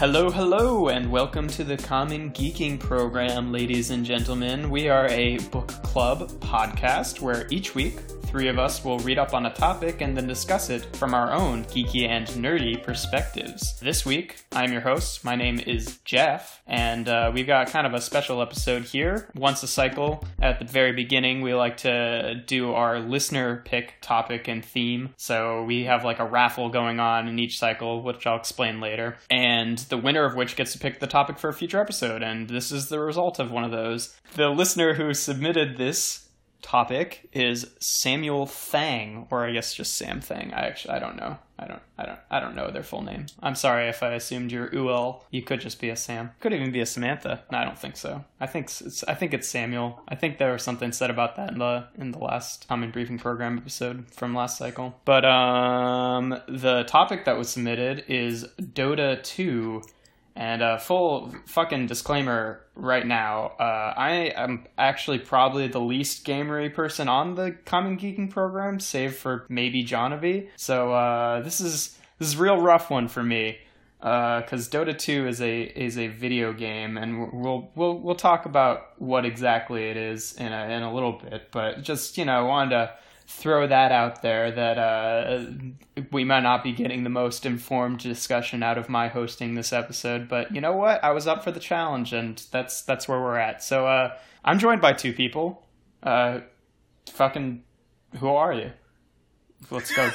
Hello, and welcome to the Common Geeking Program, ladies and gentlemen. We are a book club podcast where each week, three of us will read up on a topic and then discuss it from our own geeky and nerdy perspectives. This week, I'm your host. My name is Jeff, and we've got kind of a special episode here. Once a cycle, at the very beginning, we like to do our listener pick topic and theme. So we have like a raffle going on in each cycle, which I'll explain later. And the winner of which gets to pick the topic for a future episode, and this is the result of one of those. The listener who submitted this topic is Samuel Thang, or I guess just Sam Thang. I don't know. I don't know their full name. I'm sorry if I assumed you're UL. You could just be a Sam. Could even be a Samantha. No, I don't think so. I think it's Samuel. I think there was something said about that in the last Common Briefing Program episode from last cycle. But the topic that was submitted is Dota 2. And full fucking disclaimer right now, I am actually probably the least gamery person on the Common Geeking Program, save for maybe Jonavi. So this is a real rough one for me, because Dota 2 is a video game, and we'll talk about what exactly it is in a little bit. But just I wanted to throw that out there that we might not be getting the most informed discussion out of my hosting this episode, but you know what? I was up for the challenge, and that's where we're at. So I'm joined by two people. Fucking, who are you? Let's go.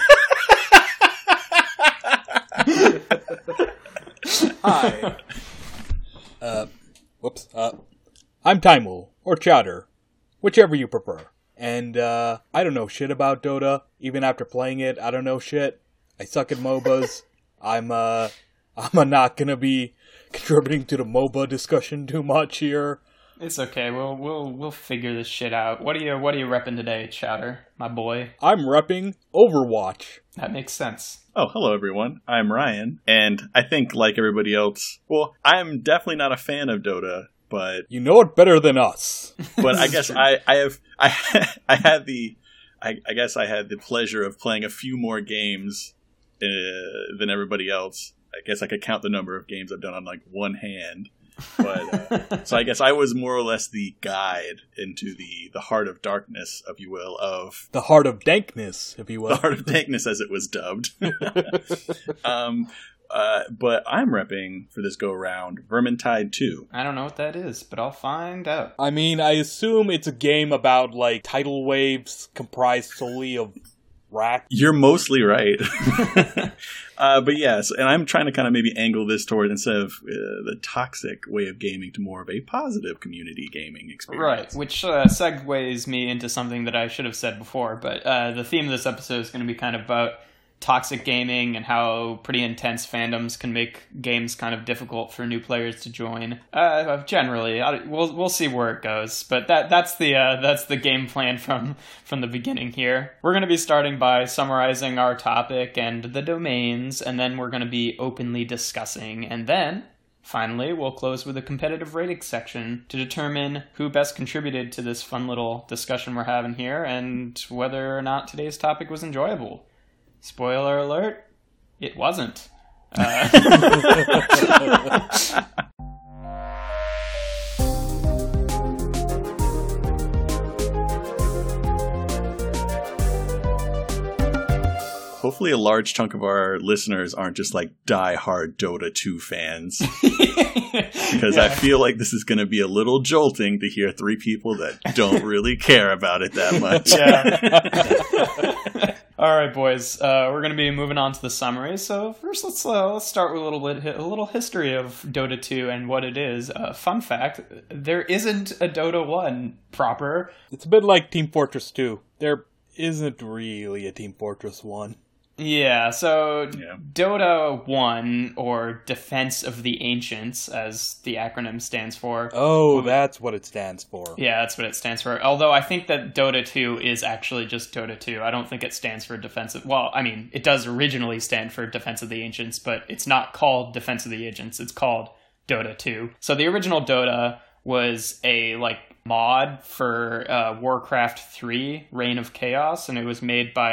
Hi. I'm Timul, or Chowder, whichever you prefer. And, I don't know shit about Dota. Even after playing it, I don't know shit. I suck at MOBAs. I'm not gonna be contributing to the MOBA discussion too much here. It's okay. We'll figure this shit out. What are you repping today, Chowder, my boy? I'm repping Overwatch. That makes sense. Oh, hello everyone. I'm Ryan, and I think like everybody else, well, I'm definitely not a fan of Dota. But you know it better than us. But I guess I had the pleasure of playing a few more games than everybody else. I guess I could count the number of games I've done on like one hand. But so I guess I was more or less the guide into the heart of darkness, if you will, of the heart of dankness, if you will, the heart of dankness, as it was dubbed. But I'm repping for this go-around Vermintide 2. I don't know what that is, but I'll find out. I mean, I assume it's a game about, like, tidal waves comprised solely of racks. You're mostly right. But yes, and I'm trying to kind of maybe angle this toward, instead of the toxic way of gaming, to more of a positive community gaming experience. Right, which segues me into something that I should have said before, but the theme of this episode is going to be kind of about toxic gaming and how pretty intense fandoms can make games kind of difficult for new players to join. Generally, we'll see where it goes, but that's the game plan from the beginning here. We're going to be starting by summarizing our topic and the domains, and then we're going to be openly discussing, and then finally, we'll close with a competitive rating section to determine who best contributed to this fun little discussion we're having here and whether or not today's topic was enjoyable. Spoiler alert, it wasn't. Hopefully a large chunk of our listeners aren't just like die-hard Dota 2 fans. Because I feel like this is going to be a little jolting to hear three people that don't really care about it that much. Yeah. All right, boys. We're going to be moving on to the summary. So first, let's start with a little history of Dota 2 and what it is. Fun fact: there isn't a Dota 1 proper. It's a bit like Team Fortress 2. There isn't really a Team Fortress 1. Yeah, so Dota 1, or Defense of the Ancients, as the acronym stands for. Oh, that's what it stands for. Yeah, that's what it stands for. Although I think that Dota 2 is actually just Dota 2. I don't think it stands for Defense of... Well, I mean, it does originally stand for Defense of the Ancients, but it's not called Defense of the Ancients. It's called Dota 2. So the original Dota was a, mod for Warcraft 3, Reign of Chaos, and it was made by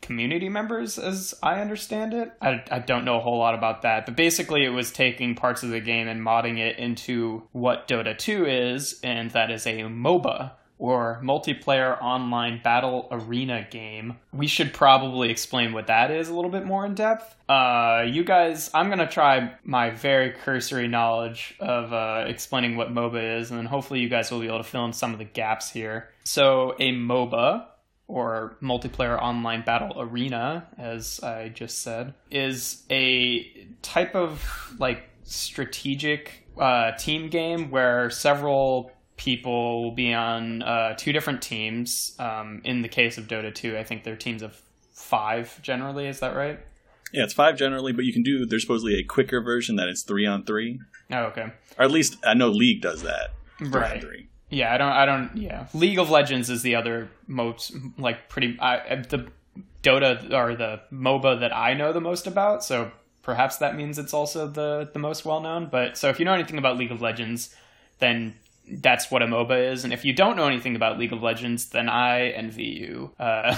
community members, as I understand it. I don't know a whole lot about that, but basically it was taking parts of the game and modding it into what Dota 2 is, and that is a MOBA, or Multiplayer Online Battle Arena game. We should probably explain what that is a little bit more in depth. You guys, I'm going to try my very cursory knowledge of explaining what MOBA is, and then hopefully you guys will be able to fill in some of the gaps here. So a MOBA, or Multiplayer Online Battle Arena, as I just said, is a type of like strategic team game where several people will be on 2 different teams. In the case of Dota 2, I think they're teams of 5 generally. Is that right? Yeah, it's 5 generally, but you can do, there's supposedly a quicker version that is 3-on-3. Oh, okay. Or at least I know League does that. Right. 3-on-3. Yeah, yeah. League of Legends is the other most, like, the Dota, or the MOBA that I know the most about, so perhaps that means it's also the most well-known. But, so if you know anything about League of Legends, then that's what a MOBA is. And if you don't know anything about League of Legends, then I envy you.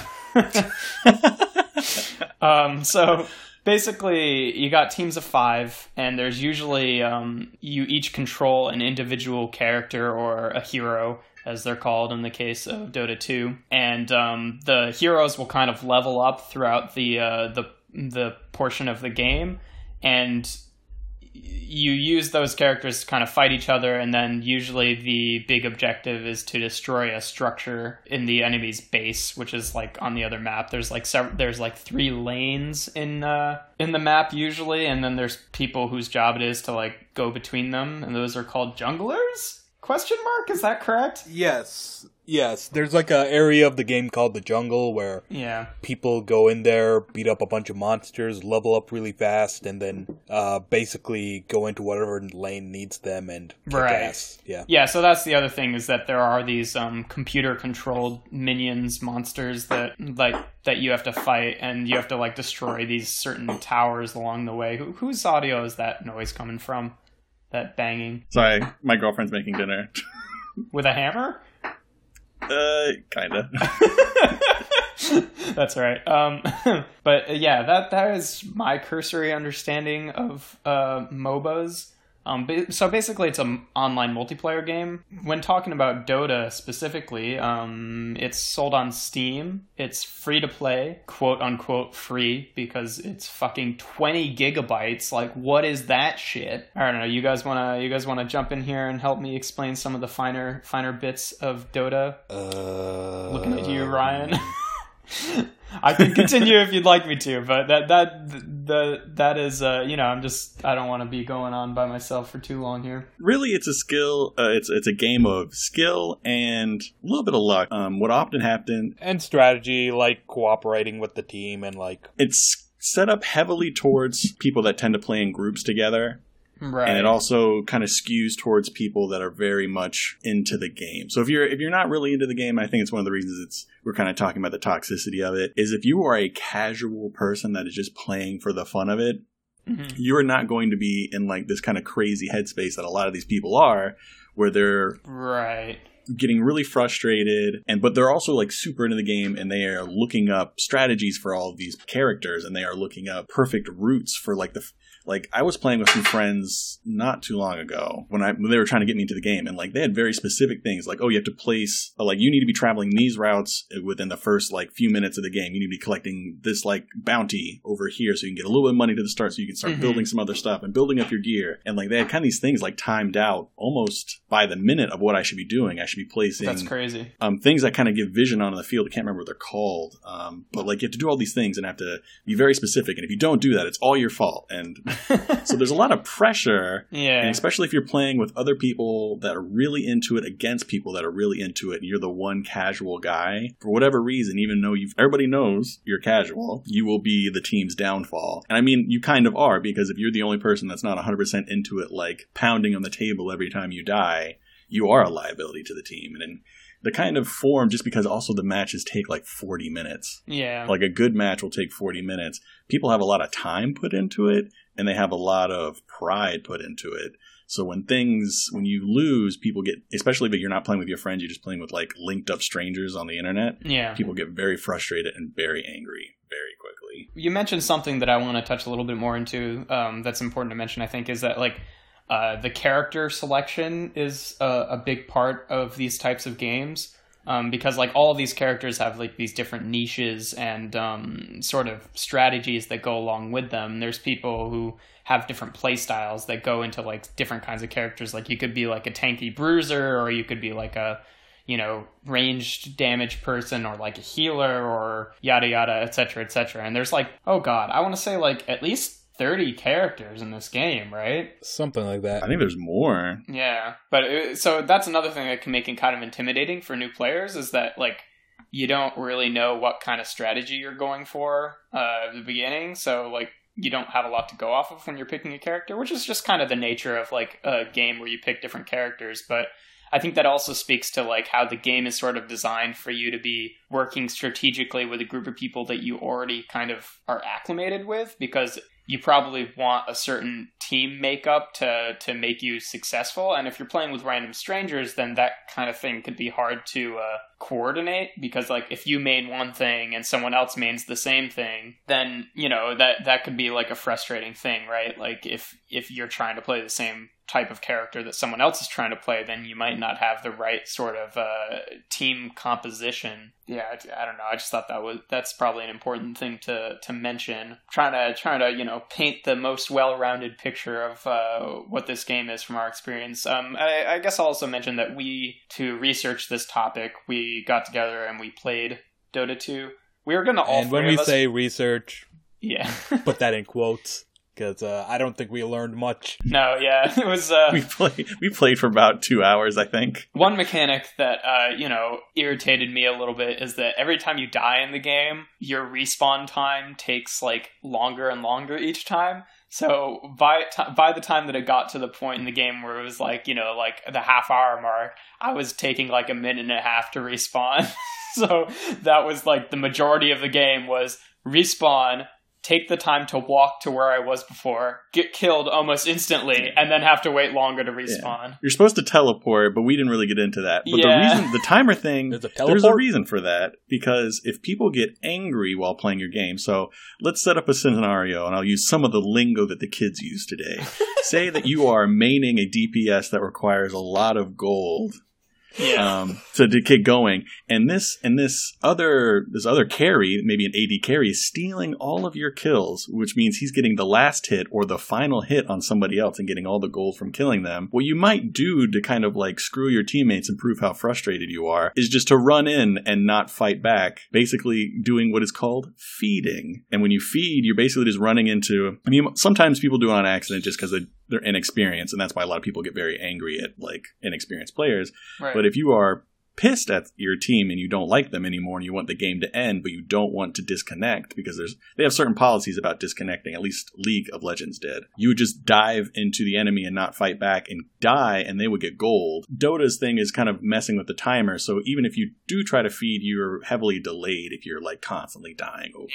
So basically, you got teams of 5, and there's usually you each control an individual character, or a hero, as they're called in the case of Dota 2. And the heroes will kind of level up throughout the portion of the game, and you use those characters to kind of fight each other, and then usually the big objective is to destroy a structure in the enemy's base, which is like on the other map. There's like 3 lanes in the map usually, and then there's people whose job it is to like go between them, and those are called junglers? ? Is that correct? Yes, there's like a area of the game called the jungle where people go in there, beat up a bunch of monsters, level up really fast, and then basically go into whatever lane needs them and kick ass. Yeah, so that's the other thing, is that there are these computer-controlled minions, monsters that you have to fight, and you have to like destroy these certain towers along the way. Whose audio is that noise coming from? That banging? Sorry, my girlfriend's making dinner. With a hammer? Kinda. That's right. But yeah, that is my cursory understanding of MOBAs. So basically, it's an online multiplayer game. When talking about Dota specifically, it's sold on Steam. It's free to play, quote unquote free, because it's fucking 20 gigabytes. Like, what is that shit? I don't know. You guys wanna jump in here and help me explain some of the finer bits of Dota? Looking at you, Ryan. I can continue if you'd like me to, but that is I don't want to be going on by myself for too long here. Really, it's a skill. It's a game of skill and a little bit of luck. What often happens, and strategy, like cooperating with the team, and like it's set up heavily towards people that tend to play in groups together. Right. And it also kind of skews towards people that are very much into the game. So if you're not really into the game, I think it's one of the reasons we're kind of talking about the toxicity of it, is if you are a casual person that is just playing for the fun of it, you are not going to be in like this kind of crazy headspace that a lot of these people are, where they're getting really frustrated, but they're also like super into the game, and they are looking up strategies for all of these characters, and they are looking up perfect routes for like I was playing with some friends not too long ago when they were trying to get me into the game, and like they had very specific things like, oh, you have to place, like you need to be traveling these routes within the first like few minutes of the game. You need to be collecting this like bounty over here so you can get a little bit of money to the start, so you can start building some other stuff and building up your gear. And like they had kind of these things like timed out almost by the minute of what I should be doing. I should be placing That's crazy. Things that kind of give vision on the field. I can't remember what they're called, but like you have to do all these things and have to be very specific. And if you don't do that, it's all your fault. And so there's a lot of pressure, and especially if you're playing with other people that are really into it against people that are really into it, and you're the one casual guy, for whatever reason, even though everybody knows you're casual, you will be the team's downfall. And I mean, you kind of are, because if you're the only person that's not 100% into it, like pounding on the table every time you die, you are a liability to the team. And in the kind of form, just because also the matches take like 40 minutes. Yeah. Like a good match will take 40 minutes. People have a lot of time put into it, and they have a lot of pride put into it. So when you lose, people get, especially if you're not playing with your friends, you're just playing with like linked up strangers on the internet. Yeah. People get very frustrated and very angry very quickly. You mentioned something that I want to touch a little bit more into, that's important to mention, I think, is that like the character selection is a big part of these types of games. Because like all of these characters have like these different niches and sort of strategies that go along with them. There's people who have different play styles that go into like different kinds of characters. Like you could be like a tanky bruiser, or you could be like a, ranged damage person, or like a healer, or yada yada, etc., etc. And there's like, oh god, I want to say like at least 30 characters in this game, right? Something like that. I think there's more. Yeah, but so that's another thing that can make it kind of intimidating for new players, is that like you don't really know what kind of strategy you're going for at the beginning, so like you don't have a lot to go off of when you're picking a character, which is just kind of the nature of like a game where you pick different characters. But I think that also speaks to like how the game is sort of designed for you to be working strategically with a group of people that you already kind of are acclimated with, because you probably want a certain team makeup to make you successful. And if you're playing with random strangers, then that kind of thing could be hard to coordinate, because like if you main one thing and someone else mains the same thing, then, that could be like a frustrating thing, right? Like if you're trying to play the same type of character that someone else is trying to play, then you might not have the right sort of team composition. Yeah, I don't know. I just thought that's probably an important thing to mention. Trying to paint the most well-rounded picture of what this game is from our experience. I guess I'll also mention that to research this topic, we got together and we played Dota 2. We were gonna all. And when we say research, yeah, put that in quotes, because I don't think we learned much. No, yeah, it was. We played for about 2 hours, I think. One mechanic that irritated me a little bit is that every time you die in the game, your respawn time takes like longer and longer each time. So by the time that it got to the point in the game where it was like like the half-hour mark, I was taking like a minute and a half to respawn. So that was like the majority of the game was respawn, take the time to walk to where I was before, get killed almost instantly, and then have to wait longer to respawn. Yeah. You're supposed to teleport, but we didn't really get into that. But the timer thing, there's a reason for that, because if people get angry while playing your game, so let's set up a scenario, and I'll use some of the lingo that the kids use today. Say that you are maining a DPS that requires a lot of gold. Yeah. To get going, and this other carry, maybe an AD carry, is stealing all of your kills, which means he's getting the last hit or the final hit on somebody else and getting all the gold from killing them. What you might do to kind of like screw your teammates and prove how frustrated you are is just to run in and not fight back, basically doing what is called feeding. And when you feed, you're basically just running into. I mean, sometimes people do it on accident just because they're inexperienced, and that's why a lot of people get very angry at like inexperienced players. Right. But if you are pissed at your team and you don't like them anymore and you want the game to end, but you don't want to disconnect, because they have certain policies about disconnecting, at least League of Legends did. You would just dive into the enemy and not fight back and die, and they would get gold. Dota's thing is kind of messing with the timer, so even if you do try to feed, you're heavily delayed if you're like constantly dying over.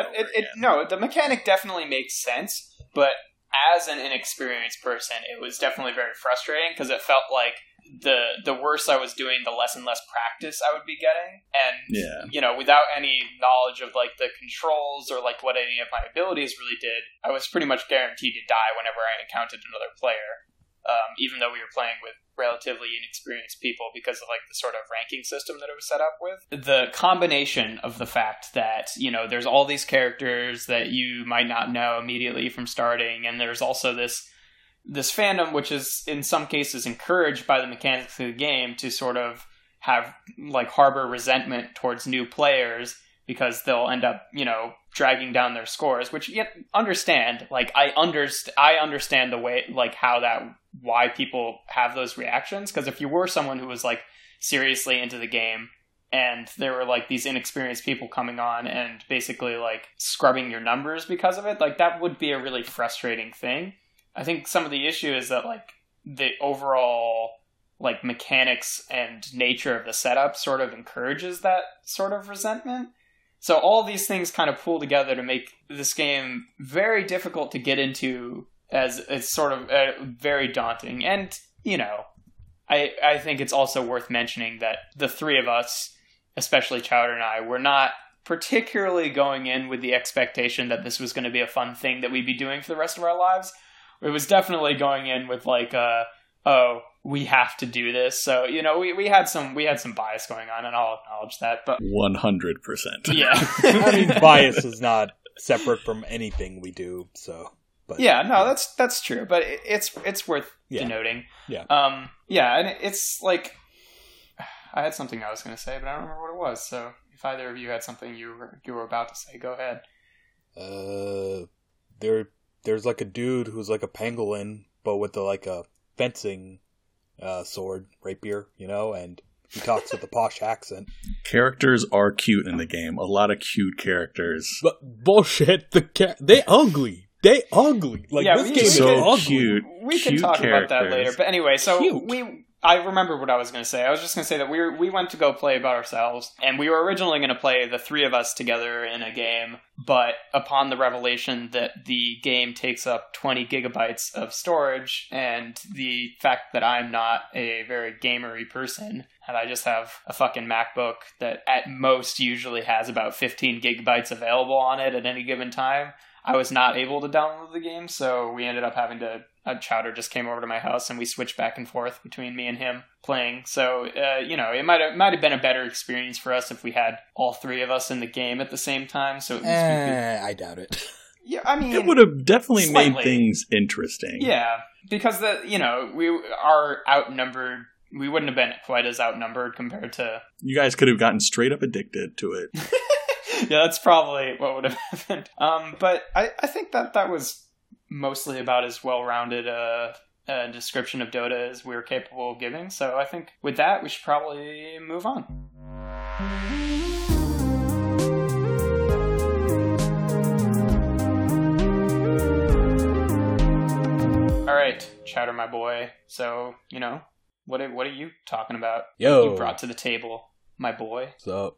No, the mechanic definitely makes sense, but as an inexperienced person, it was definitely very frustrating, because it felt like the worse I was doing, the less and less practice I would be getting. And, without any knowledge of like the controls or like what any of my abilities really did, I was pretty much guaranteed to die whenever I encountered another player, even though we were playing with relatively inexperienced people because of like the sort of ranking system that it was set up with. The combination of the fact that, there's all these characters that you might not know immediately from starting, and there's also this fandom, which is in some cases encouraged by the mechanics of the game, to sort of have like harbor resentment towards new players because they'll end up, dragging down their scores, which you understand. Like I understand the way, like why people have those reactions. Because if you were someone who was like seriously into the game, and there were like these inexperienced people coming on and basically like scrubbing your numbers because of it, like that would be a really frustrating thing. I think some of the issue is that like the overall like mechanics and nature of the setup sort of encourages that sort of resentment. So all these things kind of pull together to make this game very difficult to get into as it's sort of very daunting. And, you know, I think it's also worth mentioning that the three of us, especially Chowder and I, were not particularly going in with the expectation that this was going to be a fun thing that we'd be doing for the rest of our lives. It was definitely going in with like, oh, we have to do this. So, you know, we had some bias going on, and I'll acknowledge that. But 100%. Yeah. I mean, bias is not separate from anything we do, so. But, yeah, no, that's true, but it's worth denoting. Yeah. Yeah, and it's like, I had something I was going to say, but I don't remember what it was. So if either of you had something you were about to say, go ahead. There's like a dude who's like a pangolin, but with like a fencing sword, rapier, you know, and he talks with a posh accent. Characters are cute in the game. A lot of cute characters. But bullshit, they ugly. They ugly. Like, yeah, this game is so ugly. cute. We can Cute talk about that characters. later. But anyway, so Cute. I remember what I was going to say. I was just going to say that we went to go play by ourselves, and we were originally going to play the three of us together in a game, but upon the revelation that the game takes up 20 gigabytes of storage, and the fact that I'm not a very gamery person, and I just have a fucking MacBook that at most usually has about 15 gigabytes available on it at any given time, I was not able to download the game, so we ended up having to... Chowder just came over to my house, and we switched back and forth between me and him playing. So, you know, it might have been a better experience for us if we had all three of us in the game at the same time. So at least we could... I doubt it. Yeah, I mean... It would have definitely slightly. made things interesting. Yeah, because, we are outnumbered. We wouldn't have been quite as outnumbered compared to... You guys could have gotten straight up addicted to it. Yeah, that's probably what would have happened. But I think that was mostly about as well-rounded a description of Dota as we're capable of giving. So I think with that, we should probably move on. All right, Chowder, my boy. So, you know, what are you talking about? Yo. You brought to the table, my boy.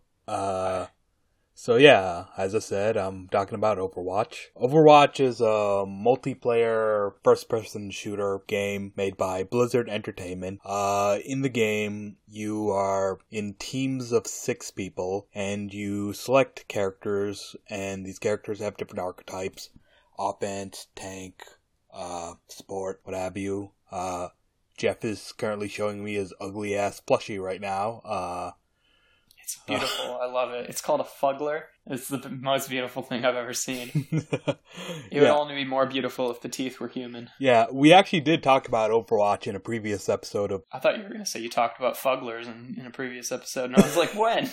So yeah, as I said, I'm talking about Overwatch. Overwatch is a multiplayer first-person shooter game made by Blizzard Entertainment. In the game, you are in teams of 6 people, and you select characters, and these characters have different archetypes. Offense, tank, support, what have you. Jeff is currently showing me his ugly-ass plushie right now. It's beautiful. I love it. It's called a Fuggler. It's the most beautiful thing I've ever seen. It would only be more beautiful if the teeth were human. Yeah, we actually did talk about Overwatch in a previous episode of... I thought you were going to say you talked about Fugglers in a previous episode, and I was like, when?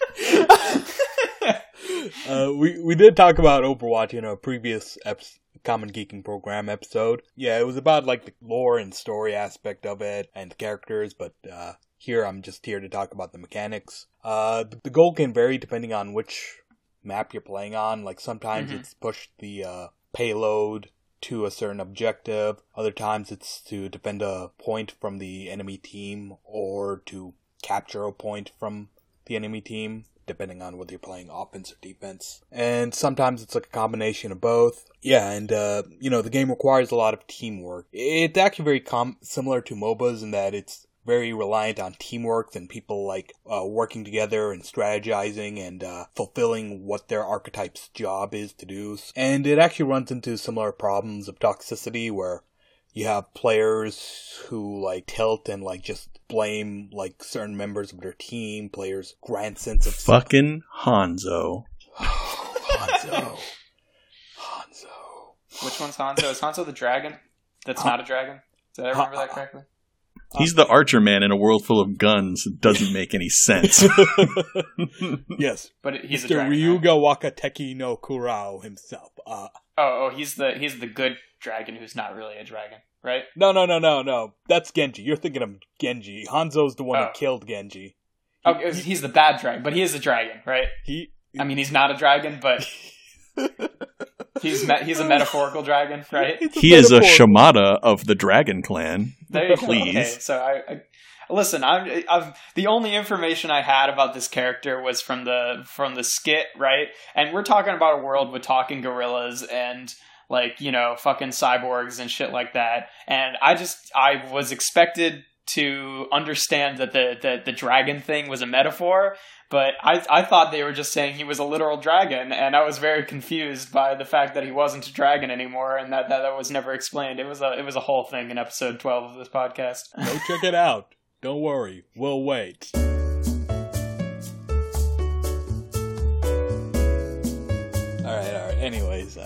We did talk about Overwatch in a previous Common Geeking Program episode. Yeah, it was about like the lore and story aspect of it and the characters, but here I'm just here to talk about the mechanics. The goal can vary depending on which map you're playing on. Like sometimes it's push the payload to a certain objective. Other times it's to defend a point from the enemy team or to capture a point from the enemy team, depending on whether you're playing offense or defense. And sometimes it's like a combination of both. Yeah, and, the game requires a lot of teamwork. It's actually very similar to MOBAs in that it's very reliant on teamwork and people, like, working together and strategizing and fulfilling what their archetype's job is to do. And it actually runs into similar problems of toxicity where you have players who, like, tilt and, like, just blame, like, certain members of their team. Players' grand sense of... Fucking Hanzo. Hanzo. Which one's Hanzo? Is Hanzo the dragon? That's not a dragon? Did I remember that correctly? He's the archer man in a world full of guns. It doesn't make any sense. Yes. But he's Mr. a dragon, Ryuga Wakateki no Kurao himself. He's the good dragon who's not really a dragon, right? No. That's Genji. You're thinking of Genji. Hanzo's the one who killed Genji. He's the bad dragon, but he is a dragon, right? He's not a dragon, but he's a metaphorical dragon, right? He is a Shimada of the Dragon Clan. There you go. Please. Okay, so I listen. I've the only information I had about this character was from the skit, right? And we're talking about a world with talking gorillas and like, you know, fucking cyborgs and shit like that. And I was expected to understand that the dragon thing was a metaphor, but I thought they were just saying he was a literal dragon, and I was very confused by the fact that he wasn't a dragon anymore, and that was never explained. It was a whole thing in episode 12 of this podcast. Go check it out. Don't worry, we'll wait. All right. Anyways,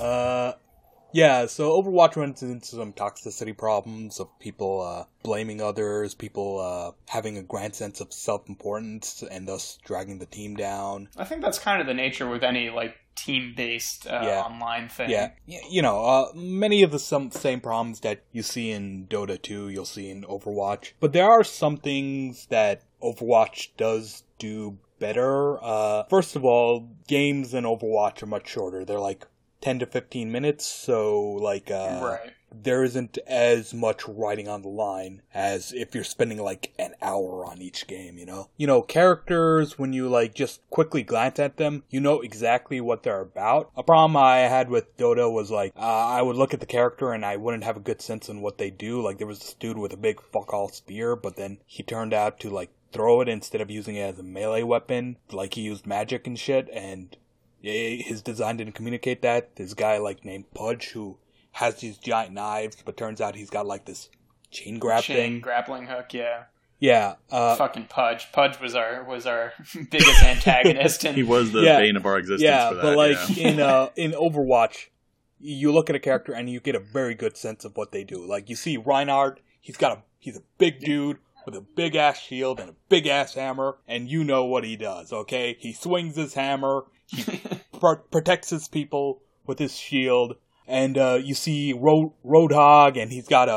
yeah, so Overwatch runs into some toxicity problems of people blaming others, people having a grand sense of self-importance and thus dragging the team down. I think that's kind of the nature with any, like, team-based online thing. Yeah, you know, many of the same problems that you see in Dota 2, you'll see in Overwatch. But there are some things that Overwatch does do better. First of all, games in Overwatch are much shorter. They're like 10 to 15 minutes, so like right. There isn't as much writing on the line as if you're spending like an hour on each game, you know? You know, characters, when you like just quickly glance at them, you know exactly what they're about. A problem I had with Dota was like, I would look at the character and I wouldn't have a good sense on what they do. Like there was this dude with a big fuck all spear, but then he turned out to like throw it instead of using it as a melee weapon. Like he used magic and shit, and his design didn't communicate that. This guy like named Pudge who has these giant knives, but turns out he's got like this chain grappling hook. Yeah. Fucking Pudge. Pudge was our biggest antagonist. He was the bane of our existence. Yeah, for that, but like in Overwatch, you look at a character and you get a very good sense of what they do. Like you see Reinhardt, he's a big dude with a big ass shield and a big ass hammer, and you know what he does. Okay, he swings his hammer. He protects his people with his shield, and you see Roadhog, and he's got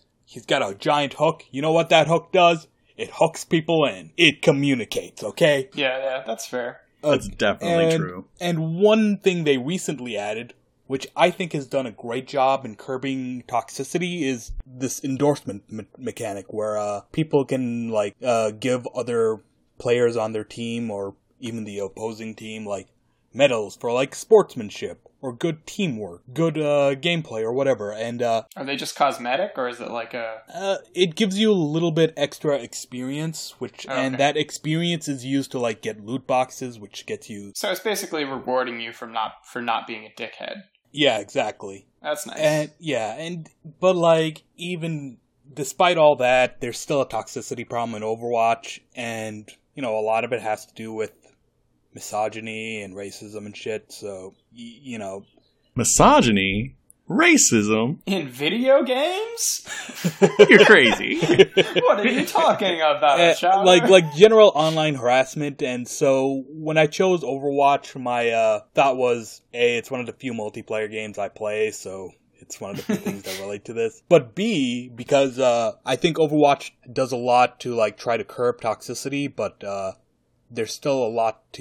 a giant hook. You know what that hook does? It hooks people in. It communicates. Okay. Yeah, that's fair. That's definitely true. And one thing they recently added, which I think has done a great job in curbing toxicity, is this endorsement mechanic where people can like give other players on their team or even the opposing team like medals for like sportsmanship or good teamwork, good gameplay or whatever. And are they just cosmetic, or is it like a? It gives you a little bit extra experience, and that experience is used to like get loot boxes, which gets you. So it's basically rewarding you for not being a dickhead. Yeah, exactly. That's nice. But like even despite all that, there's still a toxicity problem in Overwatch, and you know a lot of it has to do with misogyny and racism and shit, so, you know. Misogyny? Racism? In video games? You're crazy. What are you talking about, Chowder? Like general online harassment, and so when I chose Overwatch, my thought was, A, it's one of the few multiplayer games I play, so it's one of the few things that relate to this. But B, because I think Overwatch does a lot to like try to curb toxicity, but there's still a lot to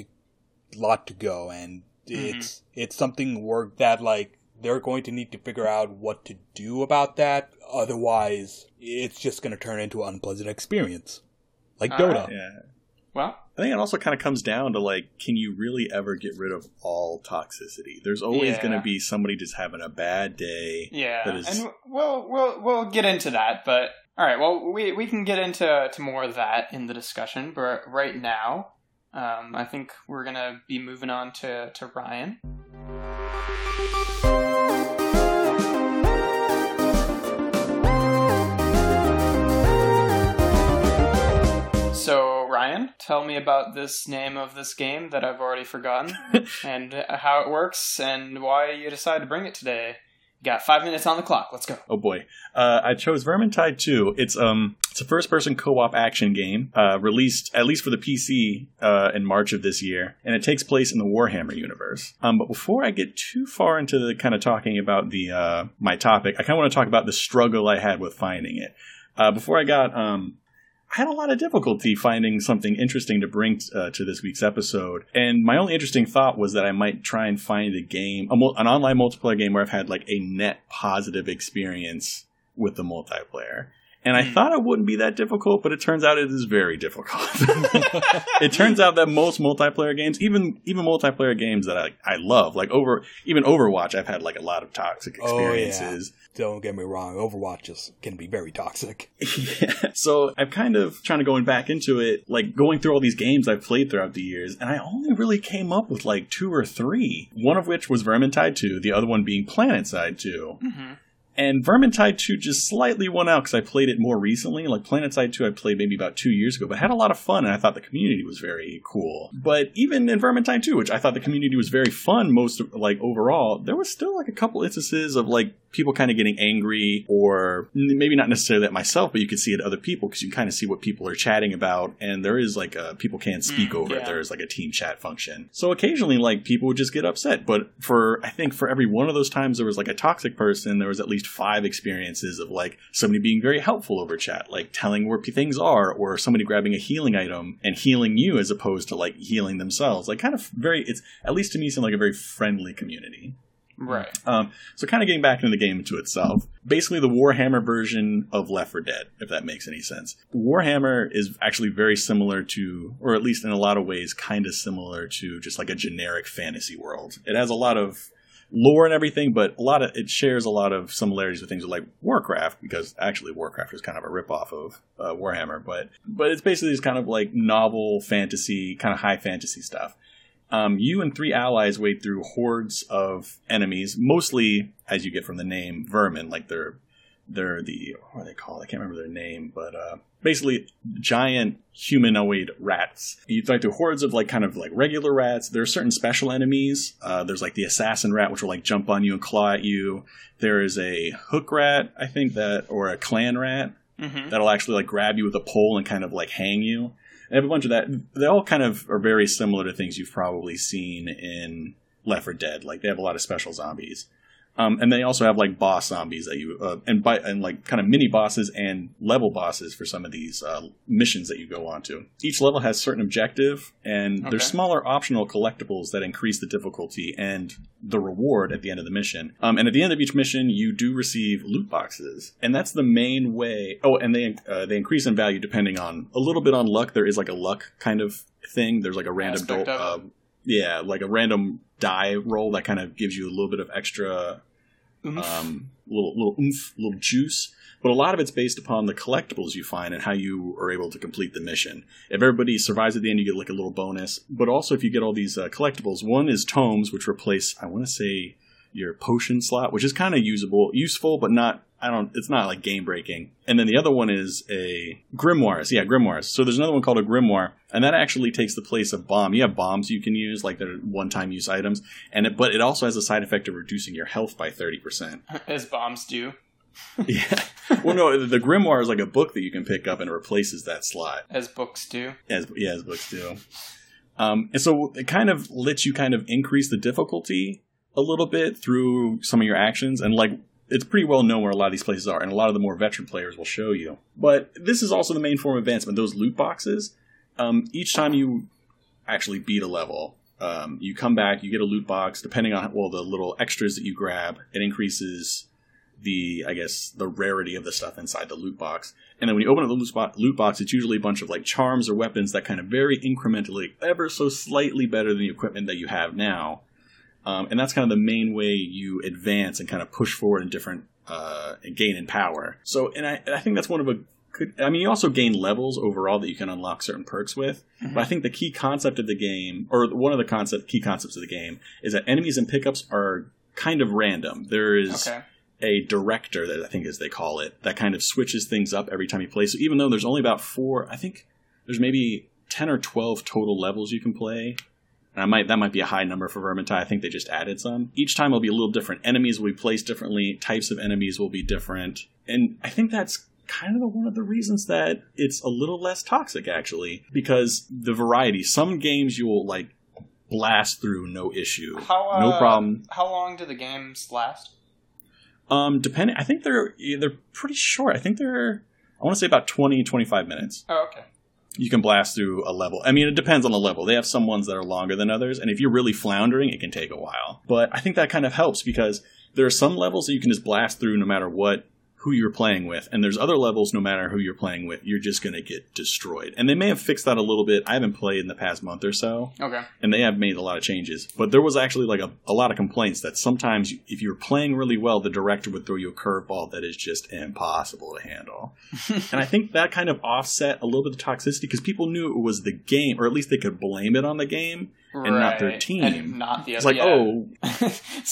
go, and it's something that like they're going to need to figure out what to do about that. Otherwise, it's just going to turn into an unpleasant experience, like Dota. Right. Yeah. Well, I think it also kind of comes down to like, can you really ever get rid of all toxicity? There's always going to be somebody just having a bad day. Yeah, and we'll get into that, but all right. Well, we can get into more of that in the discussion, but right now. I think we're going to be moving on to Ryan. So, Ryan, tell me about this name of this game that I've already forgotten, and how it works, and why you decided to bring it today. Got 5 minutes on the clock. Let's go. Oh boy. I chose Vermintide 2. It's a first-person co-op action game, released, at least for the PC, in March of this year, and it takes place in the Warhammer universe. But before I get too far into the kind of talking about the my topic, I kind of want to talk about the struggle I had with finding it. I had a lot of difficulty finding something interesting to bring to this week's episode. And my only interesting thought was that I might try and find a game, an online multiplayer game where I've had like a net positive experience with the multiplayer. And I thought it wouldn't be that difficult, but it turns out it is very difficult. It turns out that most multiplayer games, even multiplayer games that I love, like even Overwatch, I've had like a lot of toxic experiences. Oh, yeah. Don't get me wrong, Overwatch can be very toxic. Yeah. So I'm kind of trying to going back into it, like going through all these games I've played throughout the years, and I only really came up with like 2 or 3. One of which was Vermintide 2, the other one being PlanetSide 2. Mm-hmm. And Vermintide 2 just slightly won out because I played it more recently. Like PlanetSide 2 I played maybe about 2 years ago, but I had a lot of fun and I thought the community was very cool. But even in Vermintide 2, which I thought the community was very fun overall, there was still like a couple instances of like people kind of getting angry, or maybe not necessarily at myself, but you can see it at other people because you can kind of see what people are chatting about, and there is like people can't speak over it. There's like a team chat function. So occasionally like people would just get upset, but I think for every one of those times there was like a toxic person, there was at least 5 experiences of like somebody being very helpful over chat, like telling where things are, or somebody grabbing a healing item and healing you as opposed to like healing themselves. Like kind of it's at least to me seemed like a very friendly community. Right. So kind of getting back into the game to itself, basically the Warhammer version of Left 4 Dead, if that makes any sense. Warhammer is actually very similar to, or at least in a lot of ways, kind of similar to just like a generic fantasy world. It has a lot of lore and everything, but it shares a lot of similarities with things like Warcraft, because actually Warcraft is kind of a ripoff of Warhammer, but it's basically this kind of like novel fantasy, kind of high fantasy stuff. You and 3 allies wade through hordes of enemies, mostly, as you get from the name, vermin. Like they're the, what are they called? I can't remember their name, but basically giant humanoid rats. You fight through hordes of like kind of like regular rats. There are certain special enemies. There's like the assassin rat, which will like jump on you and claw at you. There is a hook rat, I think or a clan rat that'll actually like grab you with a pole and kind of like hang you. I have a bunch of that. They all kind of are very similar to things you've probably seen in Left 4 Dead. Like they have a lot of special zombies. And they also have like boss zombies that you and like kind of mini bosses and level bosses for some of these missions that you go on to. Each level has certain objective, and there's smaller optional collectibles that increase the difficulty and the reward at the end of the mission. And at the end of each mission, you do receive loot boxes, and that's the main way. Oh, and they increase in value depending on a little bit on luck. There is like a luck kind of thing. There's like a random like a random die roll that kind of gives you a little bit of extra little oomph, little juice. But a lot of it's based upon the collectibles you find and how you are able to complete the mission. If everybody survives at the end, you get like a little bonus. But also if you get all these collectibles, one is tomes, which replace, I want to say, your potion slot, which is kind of useful, but not, it's not like game breaking. And then the other one is a grimoires. Yeah, grimoires. So there's another one called a grimoire, and that actually takes the place of bomb. You have bombs you can use, like they're one-time use items, but it also has a side effect of reducing your health by 30%. As bombs do. Yeah. Well, no, the grimoire is like a book that you can pick up and it replaces that slot. As books do. As books do. And so it kind of lets you kind of increase the difficulty a little bit through some of your actions, and like it's pretty well known where a lot of these places are, and a lot of the more veteran players will show you. But this is also the main form of advancement. Those loot boxes, each time you actually beat a level, you come back, you get a loot box. Depending on the little extras that you grab, it increases the rarity of the stuff inside the loot box. And then when you open up the loot box, it's usually a bunch of like charms or weapons that kind of very incrementally, ever so slightly better than the equipment that you have now. And that's kind of the main way you advance and kind of push forward in different, and gain in power. So, and I think that's one of you also gain levels overall that you can unlock certain perks with. Mm-hmm. But I think the key concept of the game, or one of the key concepts of the game, is that enemies and pickups are kind of random. There is a director, that I think as they call it, that kind of switches things up every time you play. So even though there's only about 4, I think there's maybe 10 or 12 total levels you can play. And that might be a high number for Vermintide. I think they just added some. Each time will be a little different. Enemies will be placed differently. Types of enemies will be different. And I think that's kind of one of the reasons that it's a little less toxic, actually. Because the variety. Some games you will, like, blast through no issue. No problem. How long do the games last? Depending. I think they're pretty short. I think I want to say about 20, 25 minutes. Oh, okay. You can blast through a level. I mean, it depends on the level. They have some ones that are longer than others, and if you're really floundering, it can take a while. But I think that kind of helps because there are some levels that you can just blast through no matter what who you're playing with. And there's other levels, no matter who you're playing with, you're just going to get destroyed. And they may have fixed that a little bit. I haven't played in the past month or so. Okay. And they have made a lot of changes. But there was actually like a lot of complaints that sometimes if you're playing really well, the director would throw you a curveball that is just impossible to handle. And I think that kind of offset a little bit of toxicity because people knew it was the game, or at least they could blame it on the game and not their team. And not the other. It's like, oh.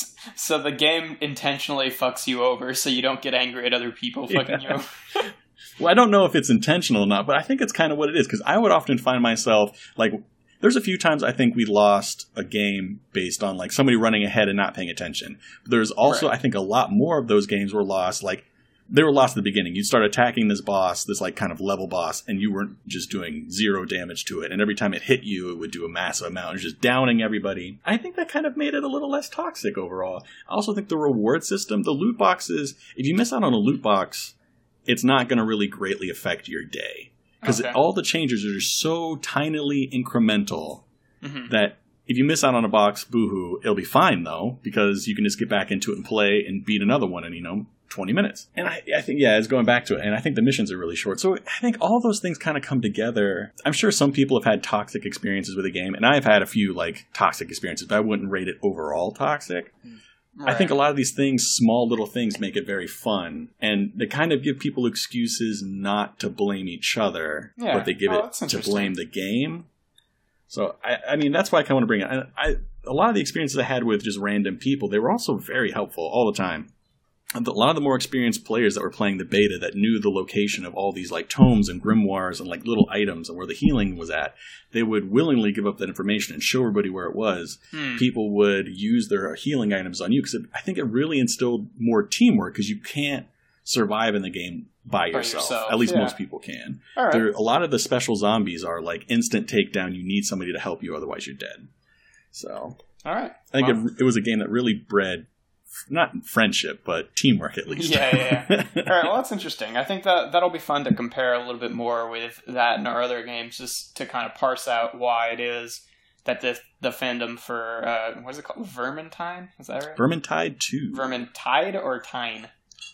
So the game intentionally fucks you over so you don't get angry at other people fucking you over. Well, I don't know if it's intentional or not, but I think it's kind of what it is because I would often find myself like, there's a few times I think we lost a game based on like somebody running ahead and not paying attention. But there's also, I think, a lot more of those games were lost. Like they were lost at the beginning. You'd start attacking this boss, this like kind of level boss, and you weren't just doing 0 damage to it. And every time it hit you, it would do a massive amount. It was just downing everybody. I think that kind of made it a little less toxic overall. I also think the reward system, the loot boxes, if you miss out on a loot box, it's not going to really greatly affect your day. Because all the changes are just so tinily incremental that if you miss out on a box, boo-hoo, it'll be fine, though, because you can just get back into it and play and beat another one in, 20 minutes. And I think, it's going back to it. And I think the missions are really short. So I think all those things kind of come together. I'm sure some people have had toxic experiences with a game. And I've had a few, like, toxic experiences, but I wouldn't rate it overall toxic. Right. I think a lot of these things, small little things, make it very fun. And they kind of give people excuses not to blame each other, but they give it to blame the game. So, I mean, that's why I kind of want to bring it. A lot of the experiences I had with just random people, they were also very helpful all the time. A lot of the more experienced players that were playing the beta that knew the location of all these like tomes and grimoires and like little items and where the healing was at, they would willingly give up that information and show everybody where it was. People would use their healing items on you because I think it really instilled more teamwork because you can't survive in the game by yourself. At least most people can. Right. A lot of the special zombies are like instant takedown. You need somebody to help you, otherwise you're dead. So, all right. I think it was a game that really bred not friendship, but teamwork at least. Yeah. All right, well, that's interesting. I think that'll be fun to compare a little bit more with that and our other games, just to kind of parse out why it is that the fandom for, what is it called? Vermintide? Is that right? Vermintide 2. Vermintide or Tine?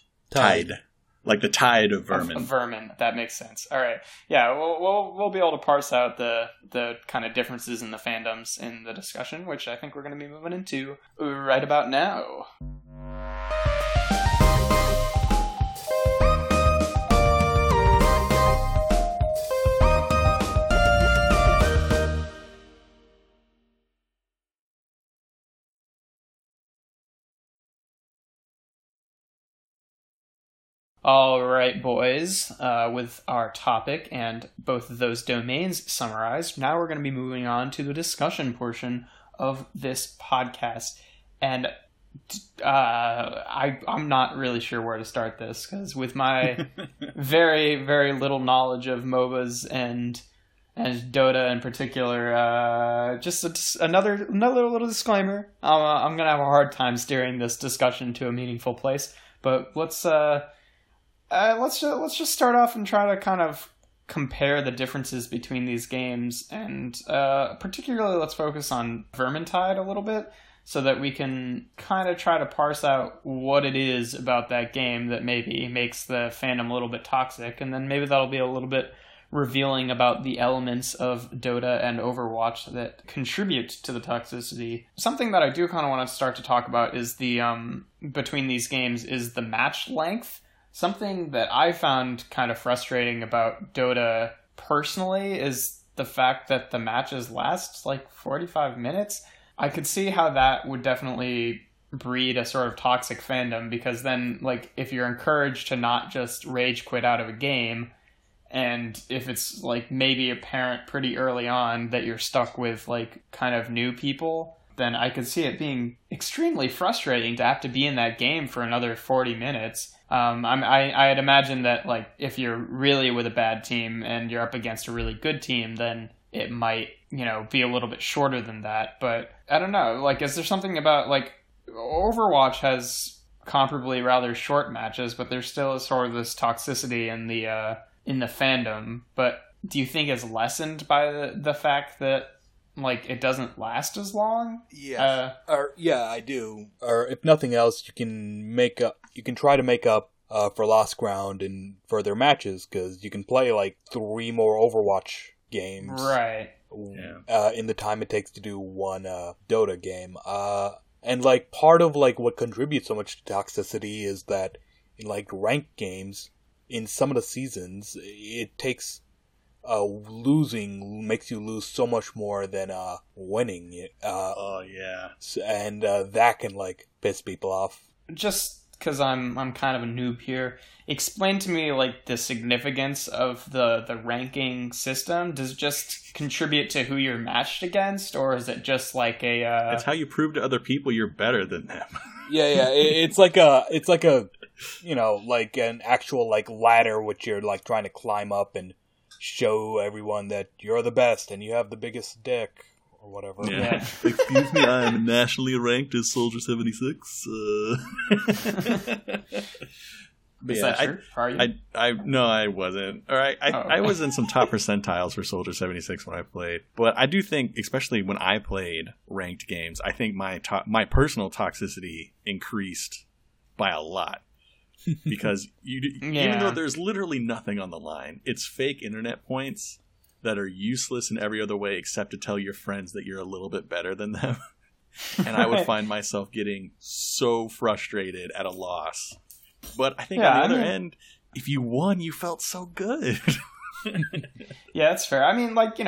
Tide. Like the tide of vermin. Of vermin. That makes sense. All right. Yeah, we'll be able to parse out the kind of differences in the fandoms in the discussion, which I think we're going to be moving into right about now. All right, boys, with our topic and both of those domains summarized, now we're going to be moving on to the discussion portion of this podcast. And I'm not really sure where to start this, because with my very, very little knowledge of MOBAs and Dota in particular, just another little disclaimer. I'm going to have a hard time steering this discussion to a meaningful place, but let's just start off and try to kind of compare the differences between these games, and particularly let's focus on Vermintide a little bit, so that we can kind of try to parse out what it is about that game that maybe makes the fandom a little bit toxic, and then maybe that'll be a little bit revealing about the elements of Dota and Overwatch that contribute to the toxicity. Something that I do kind of want to start to talk about is the between these games is the match length. Something that I found kind of frustrating about Dota personally is the fact that the matches last like 45 minutes. I could see how that would definitely breed a sort of toxic fandom, because then, like, if you're encouraged to not just rage quit out of a game, and if it's like maybe apparent pretty early on that you're stuck with like kind of new people, then I could see it being extremely frustrating to have to be in that game for another 40 minutes. I'd imagine that, like, if you're really with a bad team and you're up against a really good team, then it might, be a little bit shorter than that. But I don't know, like, is there something about, like, Overwatch has comparably rather short matches, but there's still sort of this toxicity in the fandom. But do you think it's lessened by the fact that, like, it doesn't last as long? Yeah. I do. Or if nothing else, you can try to make up for Lost Ground and further matches, because you can play like 3 more Overwatch games. Right. In the time it takes to do one Dota game. And like part of like what contributes so much to toxicity is that in like ranked games, in some of the seasons, it takes losing makes you lose so much more than winning. And that can like piss people off. Just because I'm kind of a noob here, explain to me like the significance of the ranking system. Does it just contribute to who you're matched against, or is it just like a? It's how you prove to other people you're better than them. Yeah. It's like a like an actual like ladder which you're like trying to climb up and show everyone that you're the best and you have the biggest dick. Or whatever. Yeah. Excuse me, I am nationally ranked as Soldier 76. Is that true? Are you? No, I wasn't. All right, I was in some top percentiles for Soldier 76 when I played, but I do think, especially when I played ranked games, I think my personal toxicity increased by a lot. Because even though there's literally nothing on the line, it's fake internet points that are useless in every other way except to tell your friends that you're a little bit better than them. And I would find myself getting so frustrated at a loss. But I think on the other end, if you won, you felt so good. Yeah, that's fair. I mean, like,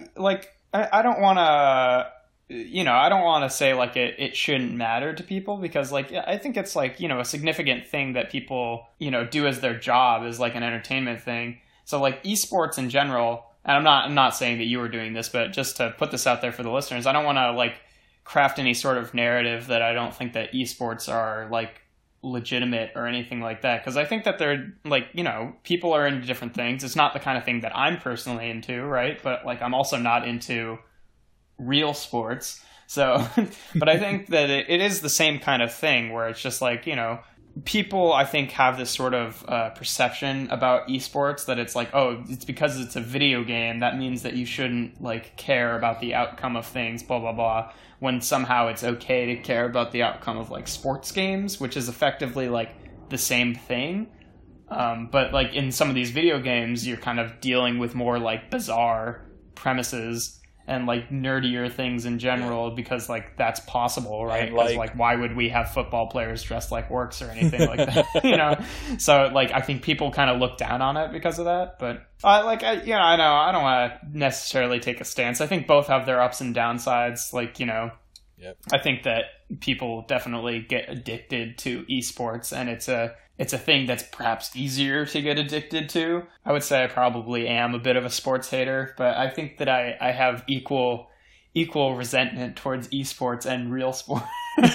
I don't want to... I don't want to say like it shouldn't matter to people, because like I think it's like, a significant thing that people, do as their job, as like an entertainment thing. So like esports in general, and I'm not saying that you were doing this, but just to put this out there for the listeners, I don't want to like craft any sort of narrative that I don't think that esports are like legitimate or anything like that, because I think that they're like, people are into different things. It's not the kind of thing that I'm personally into, right? But like I'm also not into real sports. So, but I think that it is the same kind of thing where it's just like, people, I think, have this sort of perception about esports that it's like, oh, it's because it's a video game, that means that you shouldn't like care about the outcome of things, blah, blah, blah, when somehow it's okay to care about the outcome of like sports games, which is effectively like the same thing. But like in some of these video games, you're kind of dealing with more like bizarre premises and like nerdier things in general, because like that's possible, right? Because like why would we have football players dressed like orcs or anything like that? So like I think people kind of look down on it because of that. But I know I don't want to necessarily take a stance. I think both have their ups and downsides. Like Yep. I think that people definitely get addicted to esports, and it's a thing that's perhaps easier to get addicted to. I would say I probably am a bit of a sports hater, but I think that I have equal resentment towards esports and real sports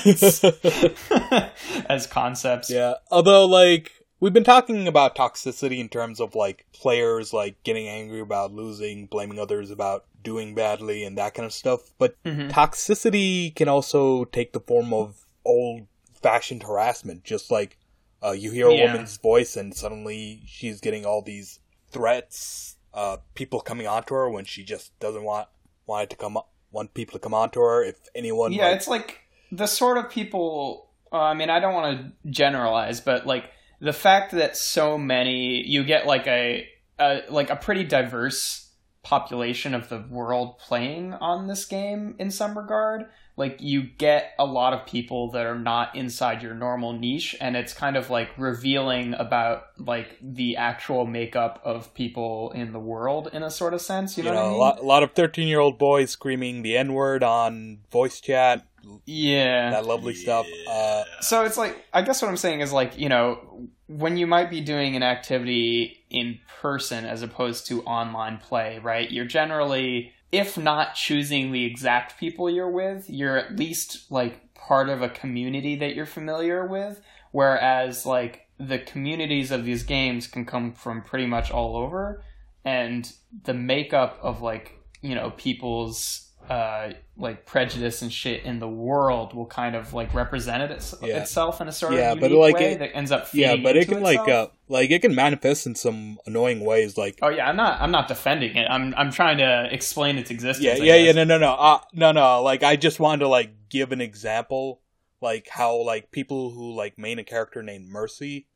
as concepts. Yeah, although like we've been talking about toxicity in terms of like players like getting angry about losing, blaming others about doing badly and that kind of stuff. But toxicity can also take the form of old-fashioned harassment, just like you hear a woman's voice and suddenly she's getting all these threats, people coming onto her when she just doesn't want people to come onto her. If anyone... Yeah, it's like the sort of people... I mean, I don't want to generalize, but like the fact that so many... You get like a pretty diverse population of the world playing on this game in some regard. Like you get a lot of people that are not inside your normal niche, and it's kind of like revealing about like the actual makeup of people in the world in a sort of sense. You know what I mean? A lot of 13-year-old boys screaming the N-word on voice chat. Yeah. That lovely stuff. So it's like, I guess what I'm saying is like, when you might be doing an activity in person as opposed to online play, right? You're generally, if not choosing the exact people you're with, you're at least like part of a community that you're familiar with. Whereas like the communities of these games can come from pretty much all over, and the makeup of like, people's like prejudice and shit in the world will kind of like represent itself in a sort of unique way that ends up feeding but it can itself. it can manifest in some annoying ways. Like, oh yeah, I'm not defending it. I'm trying to explain its existence. No. Like, I just wanted to like give an example, like how like people who like main a character named Mercy,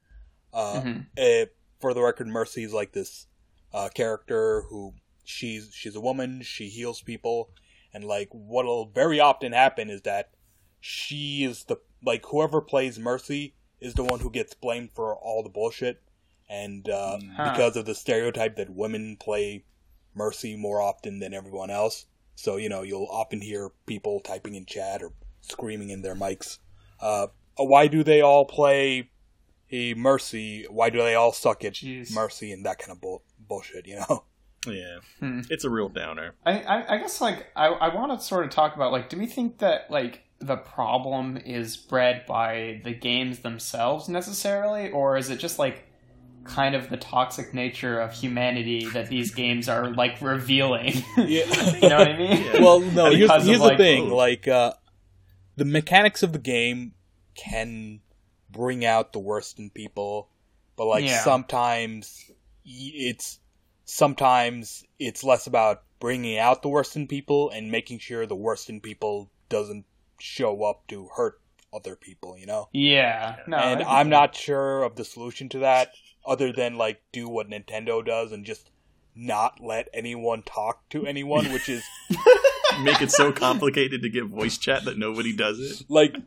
For the record, Mercy is like this character who she's a woman. She heals people, and like what'll very often happen is that she is whoever plays Mercy is the one who gets blamed for all the bullshit, and because of the stereotype that women play Mercy more often than everyone else. So, you'll often hear people typing in chat or screaming in their mics. Why do they all play Mercy? Why do they all suck at Mercy and that kind of bullshit, Yeah. It's a real downer. I guess, I want to sort of talk about, do we think that, the problem is bred by the games themselves necessarily? Or is it just, kind of the toxic nature of humanity that these games are, revealing? Yeah. You know what I mean? Yeah. Well, no, here's the thing. The mechanics of the game can bring out the worst in people, but, sometimes it's less about bringing out the worst in people and making sure the worst in people doesn't show up to hurt other people, Yeah. No, and I'm not sure of the solution to that, other than, do what Nintendo does and just not let anyone talk to anyone, which is... Make it so complicated to get voice chat that nobody does it.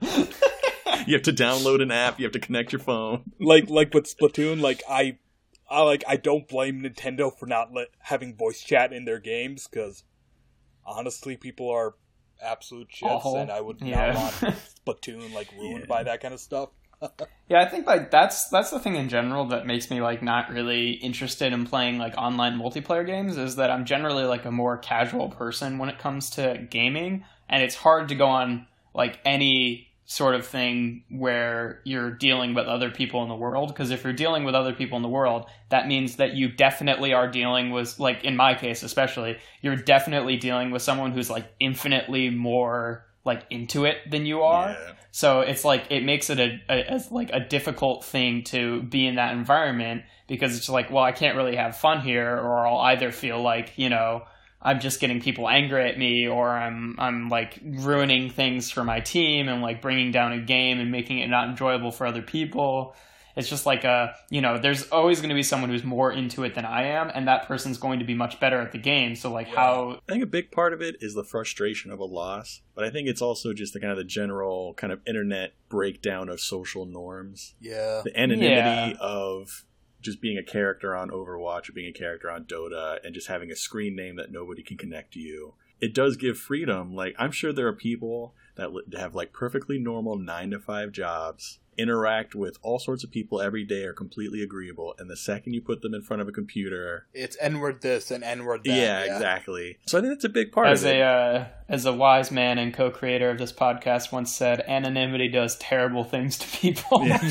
You have to download an app, you have to connect your phone. Like with Splatoon, I don't blame Nintendo for not having voice chat in their games, because honestly, people are absolute shits, and I would not want Splatoon ruined by that kind of stuff. Yeah, I think that's the thing in general that makes me not really interested in playing online multiplayer games, is that I'm generally a more casual person when it comes to gaming, and it's hard to go on any sort of thing where you're dealing with other people in the world, because if you're dealing with other people in the world, that means that you definitely are dealing with, in my case especially, you're definitely dealing with someone who's infinitely more into it than you are. Yeah. So it's it makes it a difficult thing to be in that environment, because it's well, I can't really have fun here, or I'll either feel I'm just getting people angry at me, or I'm ruining things for my team and bringing down a game and making it not enjoyable for other people. It's just there's always going to be someone who's more into it than I am, and that person's going to be much better at the game. So how... I think a big part of it is the frustration of a loss, but I think it's also just the general kind of internet breakdown of social norms. Yeah. The anonymity of just being a character on Overwatch or being a character on Dota and just having a screen name that nobody can connect to you. It does give freedom. I'm sure there are people that have perfectly normal 9-to-5 jobs, interact with all sorts of people every day, are completely agreeable, and the second you put them in front of a computer, it's N-word this and N-word that. Yeah, exactly. So I think that's a big part of it. As a wise man and co-creator of this podcast once said, anonymity does terrible things to people. Yeah.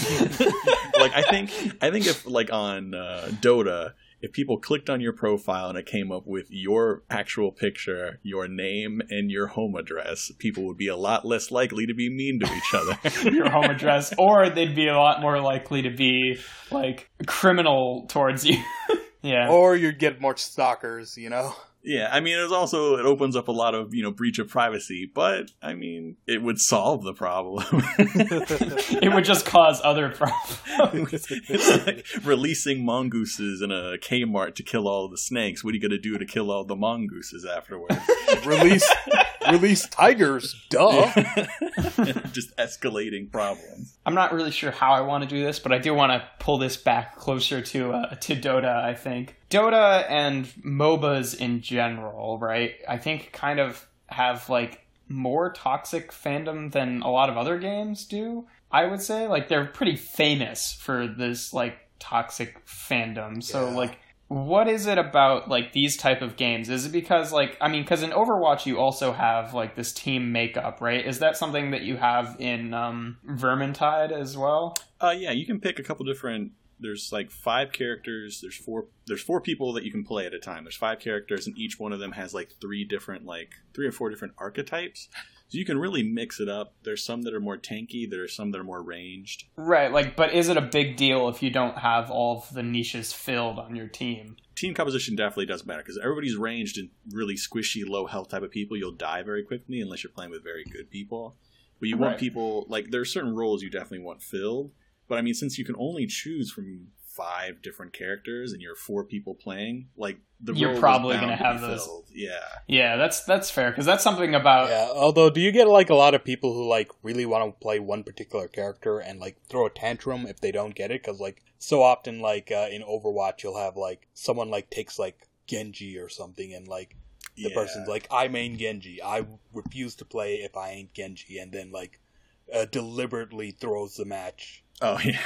I think if on Dota, if people clicked on your profile and it came up with your actual picture, your name, and your home address, people would be a lot less likely to be mean to each other. Your home address, or they'd be a lot more likely to be criminal towards you. Yeah. Or you'd get more stalkers, Yeah, it opens up a lot of, breach of privacy, but, it would solve the problem. It would just cause other problems. It's like releasing mongooses in a Kmart to kill all of the snakes. What are you going to do to kill all the mongooses afterwards? Release tigers, duh. Just escalating problems. I'm not really sure how I want to do this, but I do want to pull this back closer to Dota, I think. Dota and MOBAs in general, right? I think kind of have more toxic fandom than a lot of other games do. I would say they're pretty famous for this toxic fandom. So what is it about these type of games? Is it because because in Overwatch you also have this team makeup, right? Is that something that you have in Vermintide as well? Yeah, you can pick a couple different. There's 5 characters. There's four people that you can play at a time. There's 5 characters, and each one of them has 3 or 4 different archetypes. So you can really mix it up. There's some that are more tanky. There are some that are more ranged. Right, but is it a big deal if you don't have all of the niches filled on your team? Team composition definitely does matter, because everybody's ranged and really squishy, low health type of people. You'll die very quickly unless you're playing with very good people. But you want people, there are certain roles you definitely want filled. But I mean, since you can only choose from 5 different characters and you're 4 people playing, like you're probably going to have those. Filled. Yeah, that's fair, because that's something about. Yeah, although do you get like a lot of people who like really want to play one particular character and like throw a tantrum if they don't get it? Because like so often, like in Overwatch, you'll have like someone like takes like Genji or something, and like the person's like, I main Genji, I refuse to play if I ain't Genji, and then like deliberately throws the match. Oh, yeah.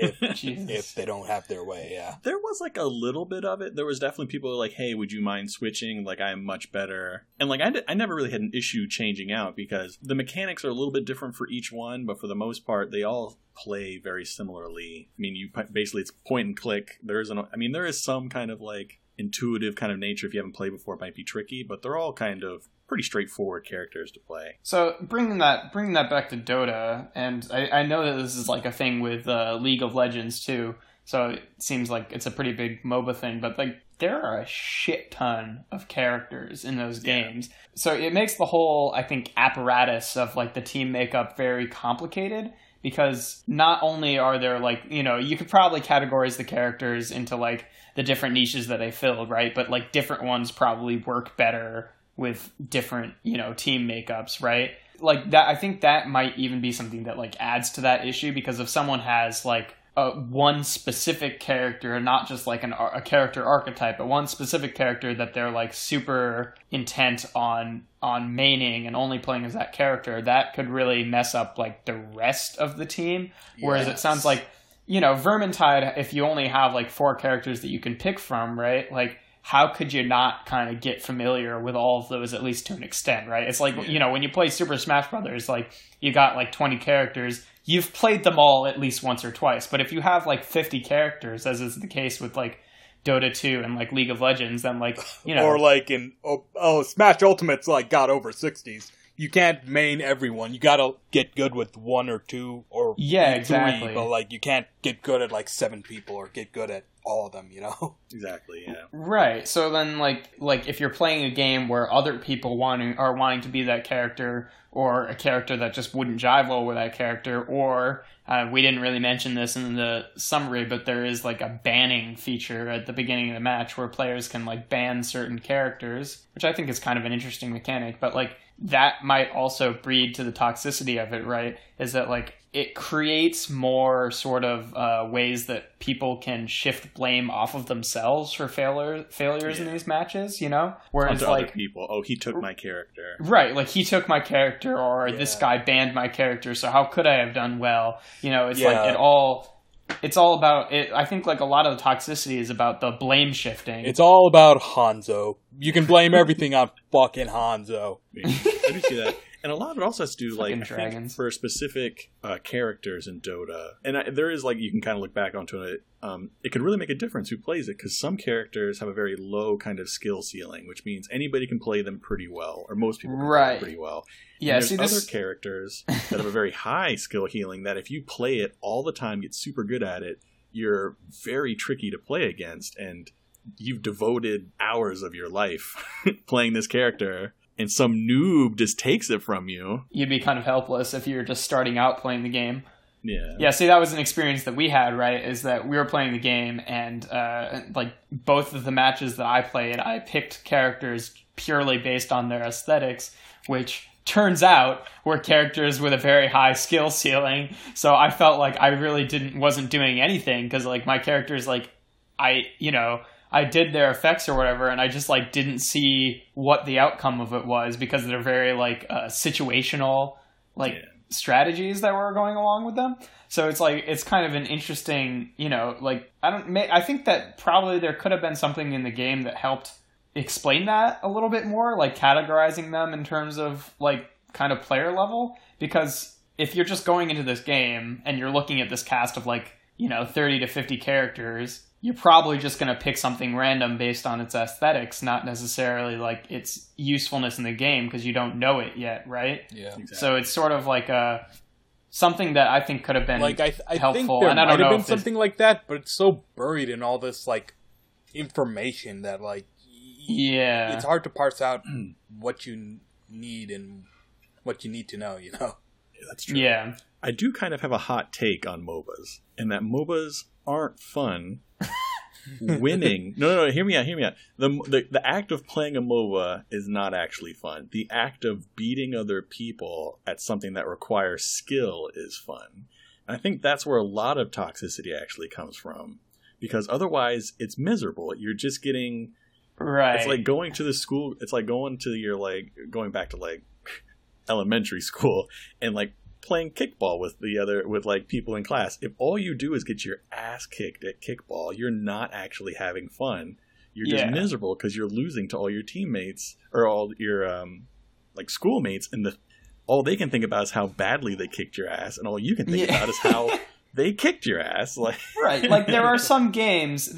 if they don't have their way, yeah. There was, like, a little bit of it. There was definitely people who were like, hey, would you mind switching? Like, I'm much better. And, like, I never really had an issue changing out because the mechanics are a little bit different for each one, but for the most part, they all play very similarly. I mean, basically, it's point and click. There is some kind of, like, intuitive kind of nature. If you haven't played before, it might be tricky, but they're all kind of pretty straightforward characters to play. So bringing that back to Dota, and I know that this is like a thing with League of Legends too, so it seems like it's a pretty big MOBA thing, but like there are a shit ton of characters in those games. So it makes the whole, I think, apparatus of like the team makeup very complicated, because not only are there like, you know, you could probably categorize the characters into like the different niches that they filled, right? But like different ones probably work better with different, you know, team makeups, right? Like that, I think that might even be something that like adds to that issue, because if someone has like one specific character, not just like a character archetype, but one specific character that they're like super intent on maining and only playing as that character, that could really mess up like the rest of the team. Whereas it sounds like, you know, Vermintide, if you only have like 4 characters that you can pick from, right? Like, how could you not kind of get familiar with all of those, at least to an extent, right? It's like, you know, when you play Super Smash Brothers, like, you got like 20 characters, you've played them all at least once or twice. But if you have like 50 characters, as is the case with like Dota 2 and like League of Legends, then like, you know. Or like in, Smash Ultimate's like got over 60s. You can't main everyone. You gotta get good with 1 or 2 or 3, exactly. But like you can't get good at like 7 people or get good at all of them, you know? Exactly, yeah. Right. So then like if you're playing a game where other people are wanting to be that character, or a character that just wouldn't jive well with that character, or we didn't really mention this in the summary, but there is like a banning feature at the beginning of the match where players can like ban certain characters, which I think is kind of an interesting mechanic, but like that might also breed to the toxicity of it, right? Is that like it creates more sort of ways that people can shift blame off of themselves for failures in these matches, you know? Whereas onto like other people, oh, he took my character. Right, like he took my character, or this guy banned my character, so how could I have done well? You know, it's like it's all about it. I think like a lot of the toxicity is about the blame shifting. It's all about Hanzo. You can blame everything on fucking Hanzo. I do see that. And a lot of it also has to do, like, I think for specific characters in Dota. And there is, like, you can kind of look back onto it. It can really make a difference who plays it, because some characters have a very low kind of skill ceiling, which means anybody can play them pretty well, or most people can play them pretty well. Yeah, and there's other characters that have a very high skill ceiling that if you play it all the time, get super good at it, you're very tricky to play against, and you've devoted hours of your life playing this character, and some noob just takes it from you. You'd be kind of helpless if you're just starting out playing the game. Yeah. Yeah, see, that was an experience that we had, right? Is that we were playing the game, and like both of the matches that I played, I picked characters purely based on their aesthetics, which turns out were characters with a very high skill ceiling. So I felt like I really wasn't doing anything, because like my characters, like I did their effects or whatever, and I just like didn't see what the outcome of it was, because they're very like situational strategies that were going along with them. So it's like it's kind of an interesting, like I think that probably there could have been something in the game that helped explain that a little bit more, like categorizing them in terms of like kind of player level, because if you're just going into this game and you're looking at this cast of like 30 to 50 characters, you're probably just going to pick something random based on its aesthetics, not necessarily like its usefulness in the game, because you don't know it yet, right? Yeah. Exactly. So it's sort of like something that I think could have been like I helpful. Think there and I might don't know have been something like that, but it's so buried in all this like information that like it's hard to parse out what you need and what you need to know. Yeah, that's true. Yeah. I do kind of have a hot take on MOBAs, in that MOBAs aren't fun. Winning. No, hear me out. The act of playing a MOBA is not actually fun. The act of beating other people at something that requires skill is fun. And I think that's where a lot of toxicity actually comes from. Because otherwise, it's miserable. You're just getting... Right. It's like going to the school... It's like going to your, like... Going back to, like, elementary school and, like, playing kickball with like people in class. If all you do is get your ass kicked at kickball, you're not actually having fun. You're just miserable because you're losing to all your teammates or all your like schoolmates, and all they can think about is how badly they kicked your ass, and all you can think about is how they kicked your ass. Like right, like there are some games,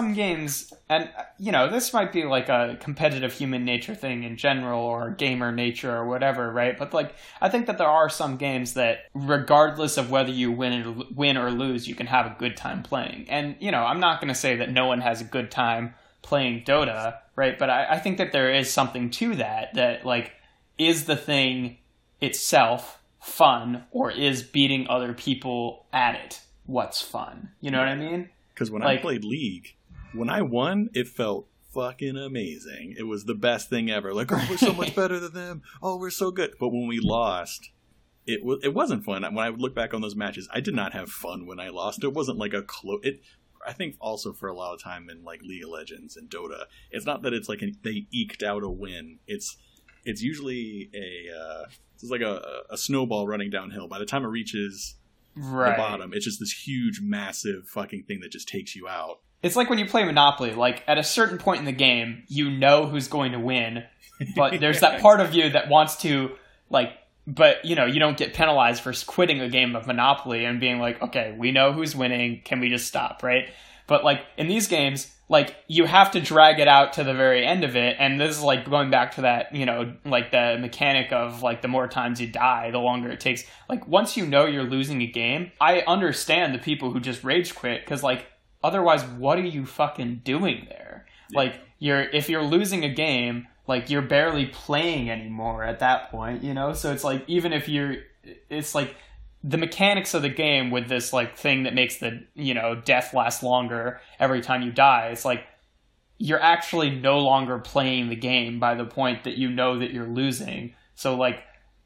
and you know, this might be like a competitive human nature thing in general, or gamer nature or whatever, right? But like, I think that there are some games that, regardless of whether you win or lose, you can have a good time playing. And you know, I'm not going to say that no one has a good time playing Dota, right? But I think that there is something to that like, is the thing itself fun, or is beating other people at it what's fun? You know what I mean? Because when I played League, when I won, it felt fucking amazing. It was the best thing ever. Like, oh, we're so much better than them. Oh, we're so good. But when we lost, it wasn't fun. When I look back on those matches, I did not have fun when I lost. It wasn't like a close... I think also for a lot of time in like League of Legends and Dota, it's not that it's like they eked out a win. It's usually it's like a snowball running downhill. By the time it reaches the bottom, it's just this huge, massive fucking thing that just takes you out. It's like when you play Monopoly. Like, at a certain point in the game, you know who's going to win, but there's that part of you that wants to, like, but, you know, you don't get penalized for quitting a game of Monopoly and being like, okay, we know who's winning, can we just stop, right? But, like, in these games, like, you have to drag it out to the very end of it, and this is, like, going back to that, you know, like, the mechanic of, like, the more times you die, the longer it takes. Like, once you know you're losing a game, I understand the people who just rage quit, because, like, otherwise, what are you fucking doing there? Yeah. Like, if you're losing a game, like, you're barely playing anymore at that point, you know? So it's like, even if it's like the mechanics of the game with this, like, thing that makes the, you know, death last longer every time you die. It's like, you're actually no longer playing the game by the point that you know that you're losing. So, like,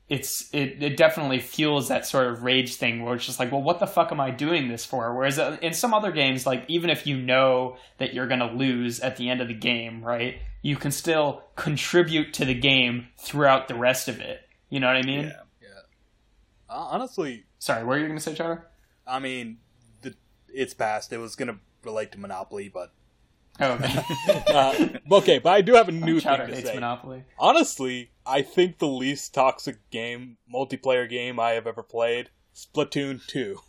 it definitely fuels that sort of rage thing where it's just like, well, what the fuck am I doing this for? Whereas in some other games, like, even if you know that you're going to lose at the end of the game, right, you can still contribute to the game throughout the rest of it. You know what I mean? Yeah. Honestly... Sorry, what were you going to say, Chowder? I mean, it's past. It was going to relate to Monopoly, but... Oh, okay. Okay, but I do have a new Chowder thing to hates say. Monopoly. Honestly, I think the least toxic multiplayer game I have ever played, Splatoon 2.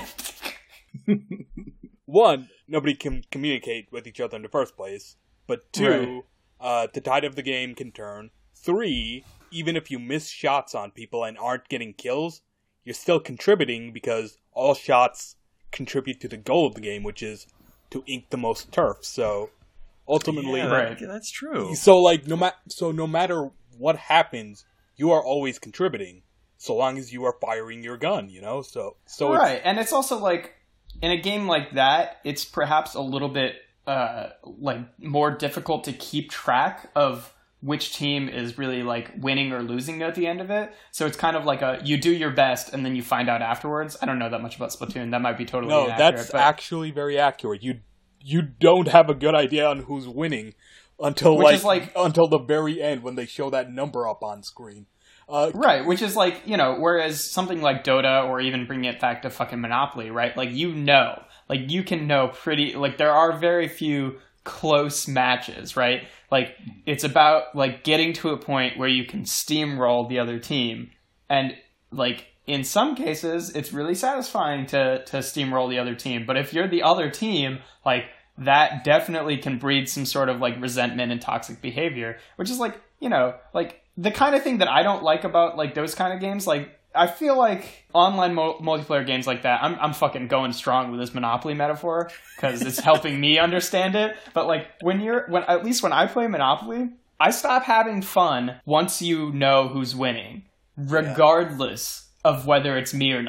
1, nobody can communicate with each other in the first place. But 2, the tide of the game can turn. 3, even if you miss shots on people and aren't getting kills, you're still contributing because all shots contribute to the goal of the game, which is to ink the most turf. So ultimately, that's true. So like no matter what happens, you are always contributing, so long as you are firing your gun. You know, so right. And it's also like in a game like that, it's perhaps a little bit like more difficult to keep track of which team is really like winning or losing at the end of it. So it's kind of like you do your best and then you find out afterwards. I don't know that much about Splatoon. That might be totally inaccurate. That's actually very accurate. You don't have a good idea on who's winning until until the very end when they show that number up on screen. Right, which is like, you know, whereas something like Dota or even bringing it back to fucking Monopoly, right? Like, you know, like you can know there are very few close matches, right? Like, it's about like getting to a point where you can steamroll the other team, and like in some cases it's really satisfying to steamroll the other team. But if you're the other team, like, that definitely can breed some sort of like resentment and toxic behavior, which is like, you know, like the kind of thing that I don't like about like those kind of games. Like, I feel like online multiplayer games like that, I'm fucking going strong with this Monopoly metaphor because it's helping me understand it. But like at least when I play Monopoly, I stop having fun once you know who's winning, regardless of whether it's me or not.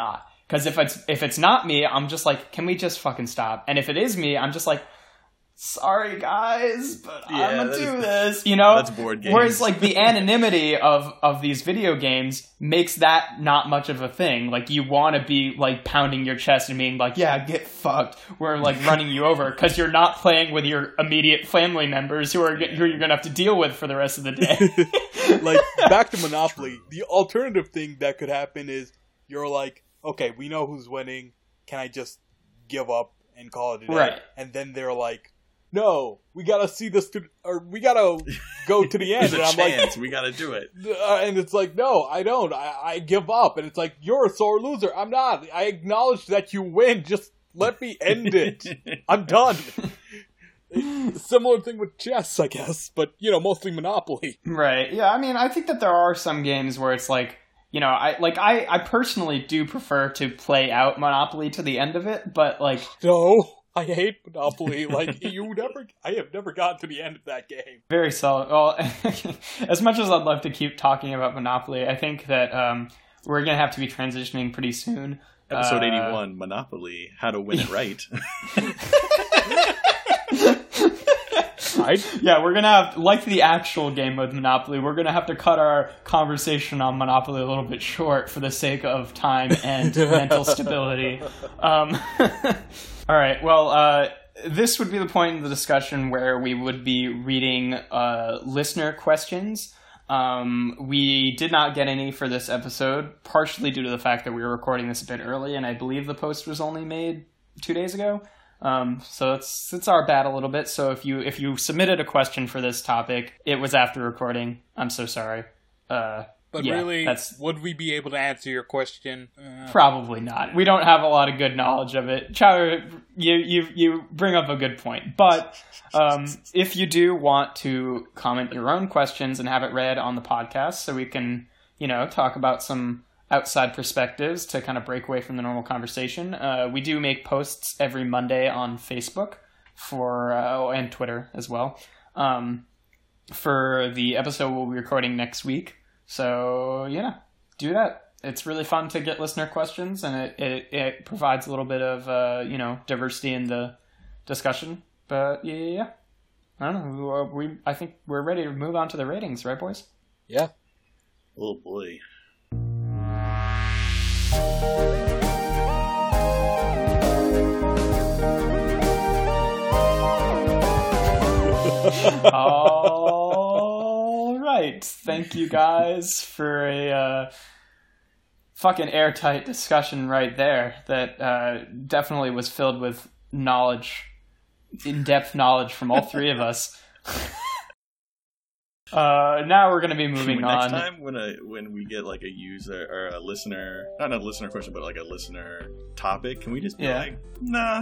Because if it's not me, I'm just like, can we just fucking stop? And if it is me, I'm just like, sorry guys, but I'm gonna do this, you know? That's board games. Whereas like the anonymity of these video games makes that not much of a thing. Like you want to be like pounding your chest and being like, yeah, get fucked. We're like running you over because you're not playing with your immediate family members who you're gonna have to deal with for the rest of the day. Like back to Monopoly, the alternative thing that could happen is you're like, okay, we know who's winning. Can I just give up and call it a day? Right. And then they're like, no, we gotta see this or we gotta go to the end. There's and a I'm chance. like, We gotta do it. and it's like, no, I don't. I give up. And it's like, you're a sore loser. I'm not. I acknowledge that you win. Just let me end it. I'm done. Similar thing with chess, I guess, but mostly Monopoly. Right. Yeah. I mean, I think that there are some games where it's like, I personally do prefer to play out Monopoly to the end of it, but like, No, I hate Monopoly. Like I have never gotten to the end of that game. very solid. Well, as much as I'd love to keep talking about Monopoly, I think that we're gonna have to be transitioning pretty soon. Episode 81, Monopoly, How to Win It Right. Yeah, we're gonna have, like the actual game of Monopoly, we're gonna have to cut our conversation on Monopoly a little bit short for the sake of time and mental stability. All right, well, this would be the point in the discussion where we would be reading listener questions. We did not get any for this episode, partially due to the fact that we were recording this a bit early, and I believe the post was only made 2 days ago. So it's our bad a little bit. So if you submitted a question for this topic, it was after recording. I'm so sorry. But yeah, really, would we be able to answer your question? Probably not. We don't have a lot of good knowledge of it. Chowder, you bring up a good point. But if you do want to comment your own questions and have it read on the podcast so we can, talk about some outside perspectives to kind of break away from the normal conversation, we do make posts every Monday on Facebook and Twitter as well for the episode we'll be recording next week. So, do that. It's really fun to get listener questions, and it provides a little bit of, diversity in the discussion. But, yeah. I don't know. I think we're ready to move on to the ratings, right, boys? Yeah. Oh, boy. All right. Thank you guys for a fucking airtight discussion right there that definitely was filled with knowledge, in-depth knowledge from all three of us. Now we're going to be moving on. Next time when we get like a user or a listener, not a listener question, but like a listener topic, can we just be like, nah.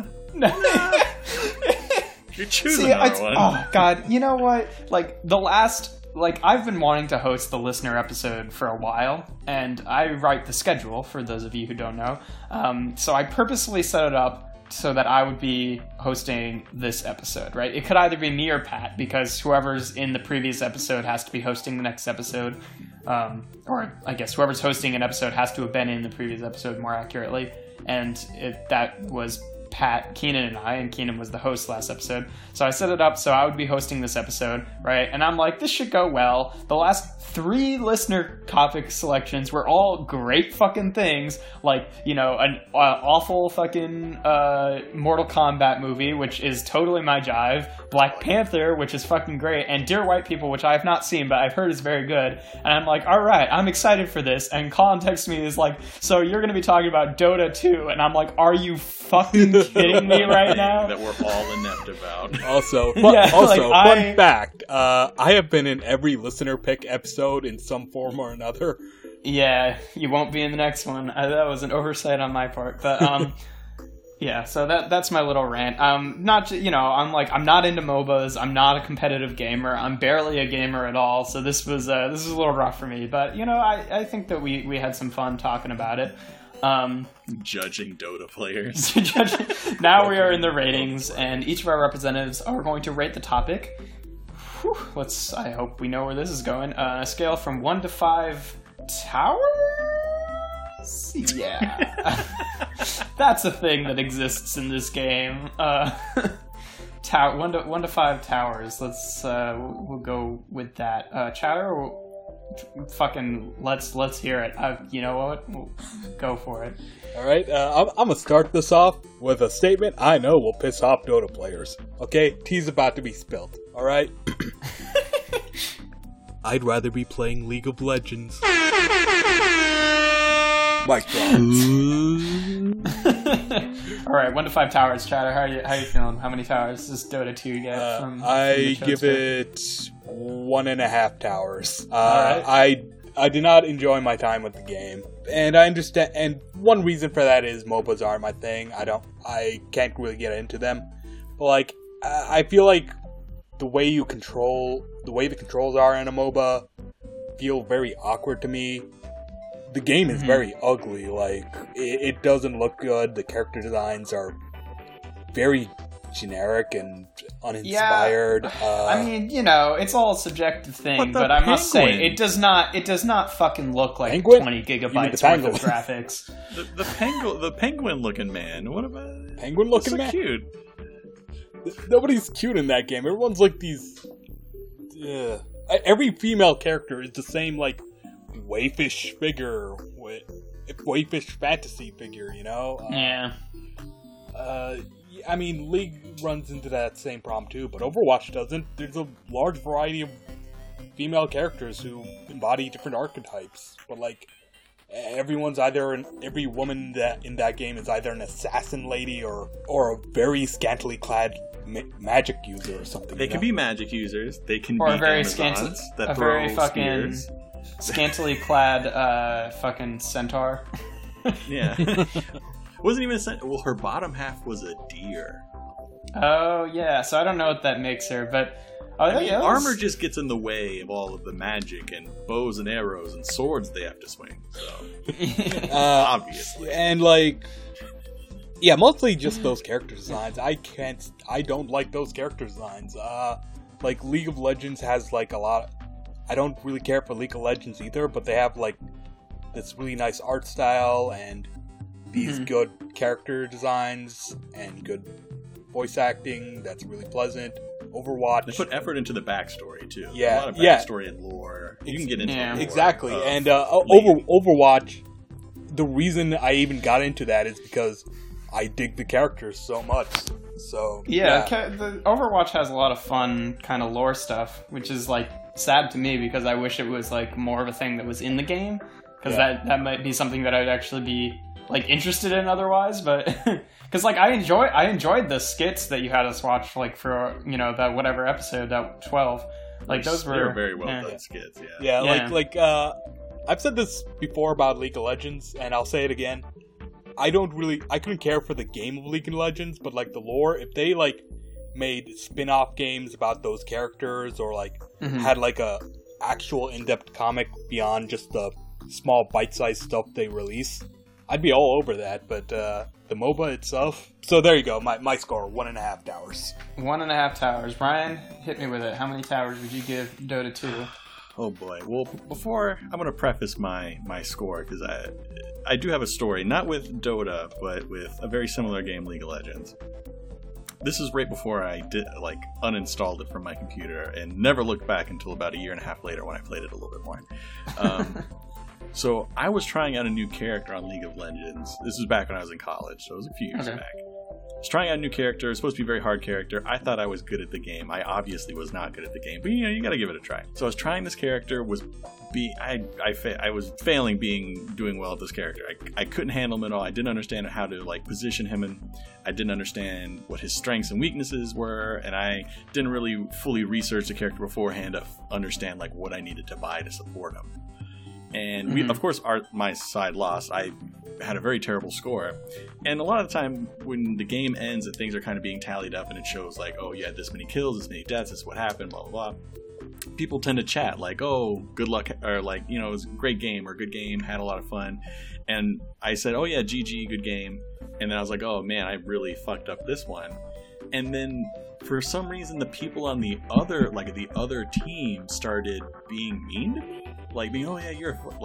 You're choosing another one. Oh, God. You know what? I've been wanting to host the listener episode for a while, and I write the schedule, for those of you who don't know. So I purposely set it up so that I would be hosting this episode, right? It could either be me or Pat, because whoever's in the previous episode has to be hosting the next episode. Or I guess whoever's hosting an episode has to have been in the previous episode more accurately. And that was Pat, Keenan, and I, and Keenan was the host last episode. So I set it up so I would be hosting this episode, right? And I'm like, this should go well. The last 3 listener topic selections were all great fucking things, like, an awful fucking Mortal Kombat movie, which is totally my jive, Black Panther, which is fucking great, and Dear White People, which I have not seen, but I've heard is very good. And I'm like, all right, I'm excited for this. And Colin texts me, is like, so you're going to be talking about Dota 2, and I'm like, are you fucking kidding me right now? That we're all inept about. Also, fun fact, I have been in every listener pick episode in some form or another. Yeah, you won't be in the next one. That was an oversight on my part, but yeah. So that's my little rant. I'm not into MOBAs. I'm not a competitive gamer. I'm barely a gamer at all. So this was a little rough for me, but I think that we had some fun talking about it. Judging Dota players. Now we are in the ratings, and each of our representatives are going to rate the topic. Whew, I hope we know where this is going. A scale from 1 to 5 towers? Yeah. That's a thing that exists in this game. 1 to 5 towers. We'll go with that. Chatter, fucking let's hear it. You know what? We'll go for it. All right, I'm gonna start this off with a statement I know will piss off Dota players. Okay, tea's about to be spilled. All right. I'd rather be playing League of Legends. My God. All right, 1 to 5 towers, Chatter. How you feeling? How many towers does Dota 2 get? I give it 1.5 towers. Right. I did not enjoy my time with the game, and I understand. And one reason for that is MOBAs aren't my thing. I can't really get into them. But like, I feel like the way the controls are in a MOBA feel very awkward to me. The game is very ugly. Like, it doesn't look good. The character designs are very generic and uninspired. Yeah, I mean, it's all a subjective thing, but I must say it does not fucking look like Penguin? 20 gigabytes worth of graphics. The penguin looking man. What about penguin looking so man? Cute. Nobody's cute in that game. Everyone's like these. Every female character is the same, like, waifish figure, waifish fantasy figure. Yeah. I mean, League runs into that same problem too, but Overwatch doesn't. There's a large variety of female characters who embody different archetypes, but like every woman in that game is either an assassin lady or a very scantily clad magic user or something. They can be magic users. They can or be a very Amazons that throw spears. Scantily clad fucking centaur. Yeah. Wasn't even a centaur. Well, her bottom half was a deer. Oh, yeah. So I don't know what that makes her, but armor just gets in the way of all of the magic and bows and arrows and swords they have to swing. So obviously. And like, yeah, mostly just those character designs. I don't like those character designs. Like League of Legends has like a lot. I don't really care for League of Legends either, but they have like this really nice art style and these good character designs and good voice acting that's really pleasant. Overwatch. They put effort into the backstory too. Yeah, a lot of backstory and lore. You can get into the lore exactly. And Overwatch. The reason I even got into that is because I dig the characters so much. So the Overwatch has a lot of fun kind of lore stuff, which is like sad to me because I wish it was like more of a thing that was in the game, because that might be something that I'd actually be like interested in otherwise. But because like I enjoyed the skits that you had us watch, like for that whatever episode, that 12, like those were very well done skits. Like I've said this before about League of Legends, and I'll say it again. I couldn't care for the game of League of Legends, but like the lore, if they like made spin-off games about those characters, or like had like a actual in-depth comic beyond just the small bite-sized stuff they release, I'd be all over that. But the MOBA itself, so there you go, my score, 1.5 towers. 1.5 towers. Brian, hit me with it. How many towers would you give Dota 2? Oh boy. Well, before I'm going to preface my score, because I do have a story, not with Dota, but with a very similar game, League of Legends. This is right before I uninstalled it from my computer and never looked back until about 1.5 years later when I played it a little bit more. So I was trying out a new character on League of Legends. This was back when I was in college, so it was a few years back. I was trying out a new character. It was supposed to be a very hard character. I thought I was good at the game. I obviously was not good at the game, but you got to give it a try. So I was trying this character. I was failing doing well at this character. I couldn't handle him at all. I didn't understand how to like position him, and I didn't understand what his strengths and weaknesses were, and I didn't really fully research the character beforehand to understand like what I needed to buy to support him. And we, of course, my side lost. I had a very terrible score. And a lot of the time when the game ends and things are kind of being tallied up and it shows like, oh, you had this many kills, this many deaths, this is what happened, blah, blah, blah. People tend to chat like, oh, good luck, or like, it was a great game or good game, had a lot of fun. And I said, oh yeah, GG, good game. And then I was like, oh man, I really fucked up this one. And then for some reason, the people on the other team started being mean to me. Like being, oh yeah, you're like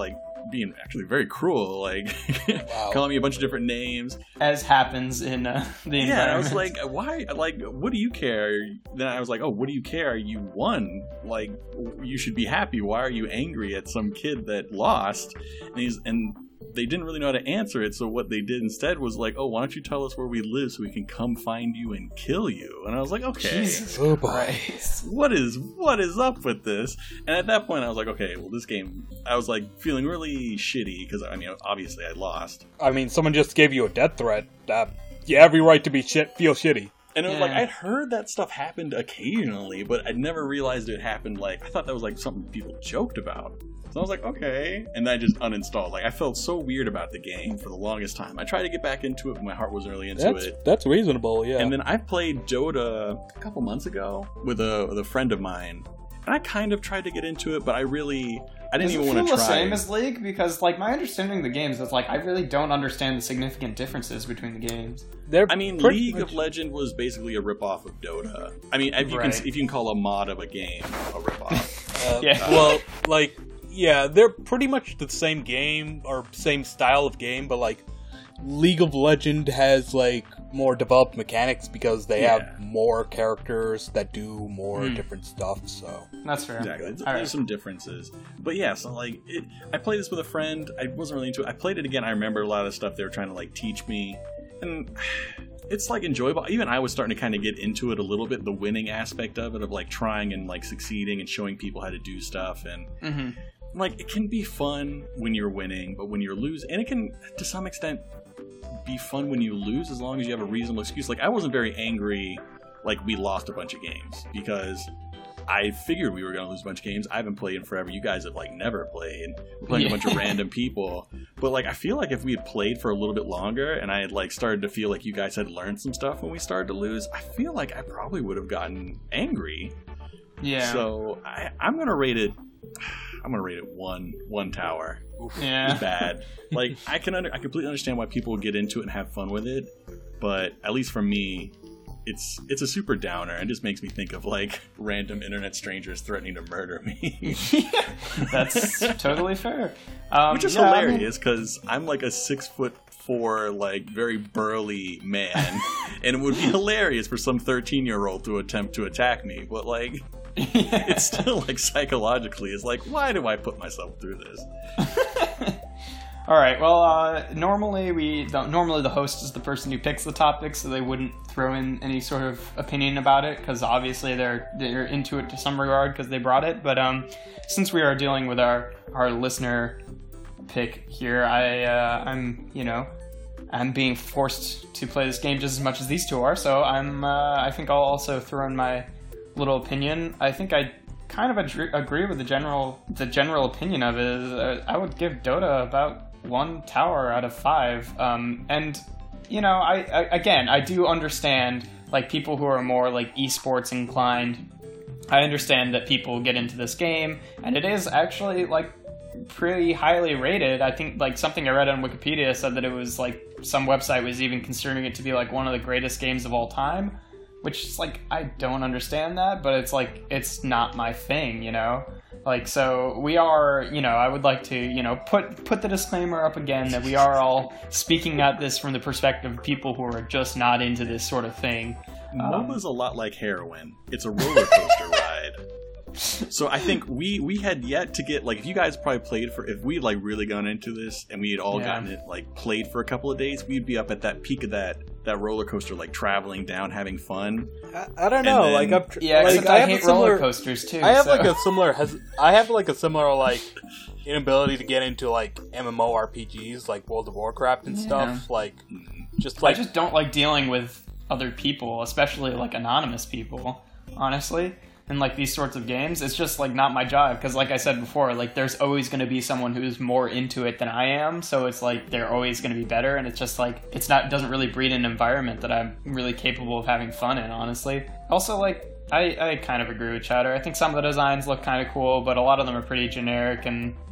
being actually very cruel, like calling me a bunch of different names, as happens in the environment. Yeah, I was like, why? Like, what do you care? Then I was like, oh, what do you care? You won. Like, you should be happy. Why are you angry at some kid that lost? And they didn't really know how to answer it, so what they did instead was like, oh, why don't you tell us where we live so we can come find you and kill you? And I was like, okay. Jesus Christ. What is up with this? And at that point I was like, okay, well, this game, I was like feeling really shitty because, I mean, obviously I lost. I mean, someone just gave you a death threat. You have every right to feel shitty. And it was like, I'd heard that stuff happened occasionally, but I'd never realized it happened, like, I thought that was like something people joked about. So I was like, okay. And then I just uninstalled. Like, I felt so weird about the game for the longest time. I tried to get back into it, but my heart wasn't really into it. That's reasonable, yeah. And then I played Dota a couple months ago with a friend of mine. And I kind of tried to get into it, but I didn't even want to try. Does it feel the same as League? Because, like, my understanding of the games is, like, I really don't understand the significant differences between the games. League of Legends was basically a ripoff of Dota. I mean, if you can call a mod of a game a ripoff. Well, like, yeah, they're pretty much the same game, or same style of game, but, like, League of Legends has, like, more developed mechanics because they have more characters that do more different stuff, so... That's fair. Exactly. There's some differences. But yeah, so, like, I played this with a friend. I wasn't really into it. I played it again. I remember a lot of the stuff they were trying to, like, teach me. And it's, like, enjoyable. Even I was starting to kind of get into it a little bit, the winning aspect of it, of, like, trying and, like, succeeding and showing people how to do stuff. And, like, it can be fun when you're winning, but when you're losing... And it can, to some extent... be fun when you lose as long as you have a reasonable excuse. Like, I wasn't very angry like we lost a bunch of games because I figured we were going to lose a bunch of games. I haven't played in forever. You guys have, like, never played. We're playing a bunch of random people. But, like, I feel like if we had played for a little bit longer and I had, like, started to feel like you guys had learned some stuff when we started to lose, I feel like I probably would have gotten angry. Yeah. So I'm going to rate it... I'm gonna rate it one tower. Yeah, it's bad. Like, I completely understand why people would get into it and have fun with it, but at least for me, it's a super downer and just makes me think of, like, random internet strangers threatening to murder me. That's totally fair. Which is hilarious because I'm like a 6'4", like, very burly man, and it would be hilarious for some 13-year-old to attempt to attack me, but, like. It's still, like, psychologically, it's like, why do I put myself through this? All right. Well, normally the host is the person who picks the topic, so they wouldn't throw in any sort of opinion about it because obviously they're into it to some regard because they brought it. But since we are dealing with our listener pick here, I'm being forced to play this game just as much as these two are. So I think I'll also throw in my little opinion. I think I kind of agree with the general opinion of it. I would give Dota about 1 tower out of 5. And I do understand, like, people who are more, like, esports inclined. I understand that people get into this game, and it is actually, like, pretty highly rated. I think, like, something I read on Wikipedia said that it was, like, some website was even considering it to be, like, one of the greatest games of all time. Which is, like, I don't understand that, but it's, like, it's not my thing, you know? Like, so we are, I would like to, put the disclaimer up again that we are all speaking at this from the perspective of people who are just not into this sort of thing. MOBA's a lot like heroin. It's a roller coaster ride. So I think we had yet to get, like, if you guys probably played if we'd, like, really gone into this and we had all gotten it, like, played for a couple of days, we'd be up at that peak of that roller coaster, like, traveling down, having fun. I don't know, then, like, I hate roller coasters too. I have like a similar like inability to get into, like, MMORPGs like World of Warcraft and stuff. Like, I just don't like dealing with other people, especially, like, anonymous people. Honestly. In, like, these sorts of games, it's just, like, not my job, because, like I said before, like, there's always going to be someone who's more into it than I am, so it's like they're always going to be better, and it's just like it doesn't really breed an environment that I'm really capable of having fun in, honestly. Also, like, I kind of agree with Chowder. I think some of the designs look kind of cool, but a lot of them are pretty generic, and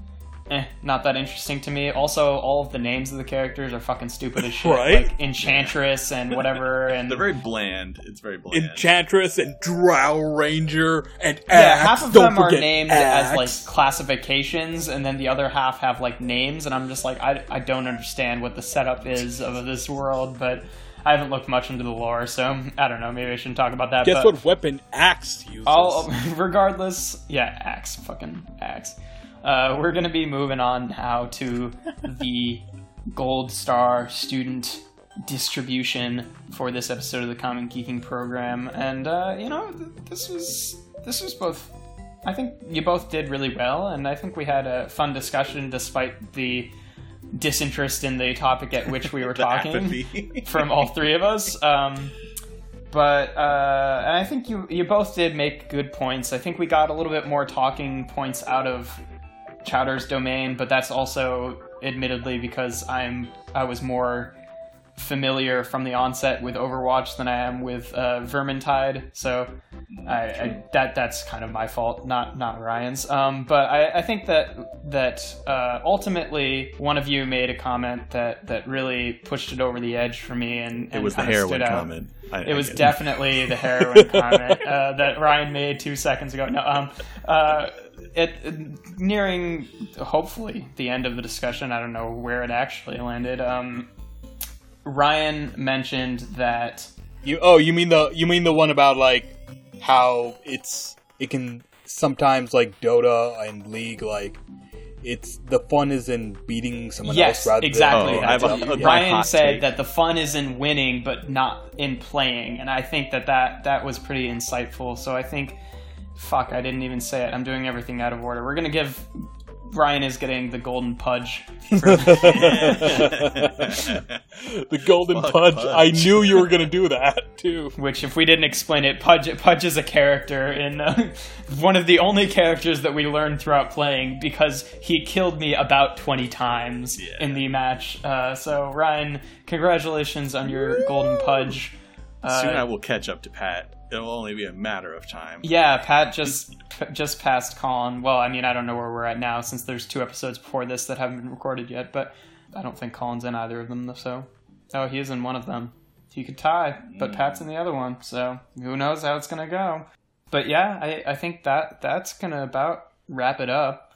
not that interesting to me. Also, all of the names of the characters are fucking stupid as shit. Right? Like Enchantress and whatever. And They're very bland. It's very bland. Enchantress and Drow Ranger and Axe. yeah, half of Don't them are forget named Axe. as like classifications, and then the other half have like names. And I'm just like, I don't understand what the setup is of this world, but I haven't looked much into the lore, so I don't know. Maybe I shouldn't talk about that. Guess but what weapon Axe uses? regardless, yeah, Axe, fucking Axe. We're going to be moving on now to the Gold Star student distribution for this episode of the Common Geeking program. And, this was both... I think you both did really well, and I think we had a fun discussion despite the disinterest in the topic at which we were talking from all three of us. But I think you both did make good points. I think we got a little bit more talking points out of Chowder's domain, but that's also admittedly because I was more familiar from the onset with Overwatch than I am with Vermintide, so that's kind of my fault, not Ryan's. But I think that ultimately one of you made a comment that really pushed it over the edge for me, and it was the heroin comment. It was definitely the heroin comment that Ryan made 2 seconds ago. No, nearing hopefully the end of the discussion. I don't know where it actually landed. Ryan mentioned that you mean the one about like how it can sometimes like Dota and League, like it's the fun is in beating someone else rather exactly. than Ryan said that the fun is in winning but not in playing, and I think that was pretty insightful. So I think I didn't even say it. I'm doing everything out of order. We're gonna give Ryan is getting the golden pudge. The golden pudge. I knew you were going to do that, too. Which, if we didn't explain it, Pudge is a character in one of the only characters that we learned throughout playing, because he killed me about 20 times in the match. So, Ryan, congratulations on your golden pudge. Soon I will catch up to Pat. It'll only be a matter of time. Yeah, Pat just passed Colin. Well, I mean, I don't know where we're at now, since there's 2 episodes before this that haven't been recorded yet, but I don't think Colin's in either of them, so... Oh, he is in one of them. He could tie, but Pat's in the other one, so who knows how it's gonna go. But yeah, I think that's gonna about wrap it up.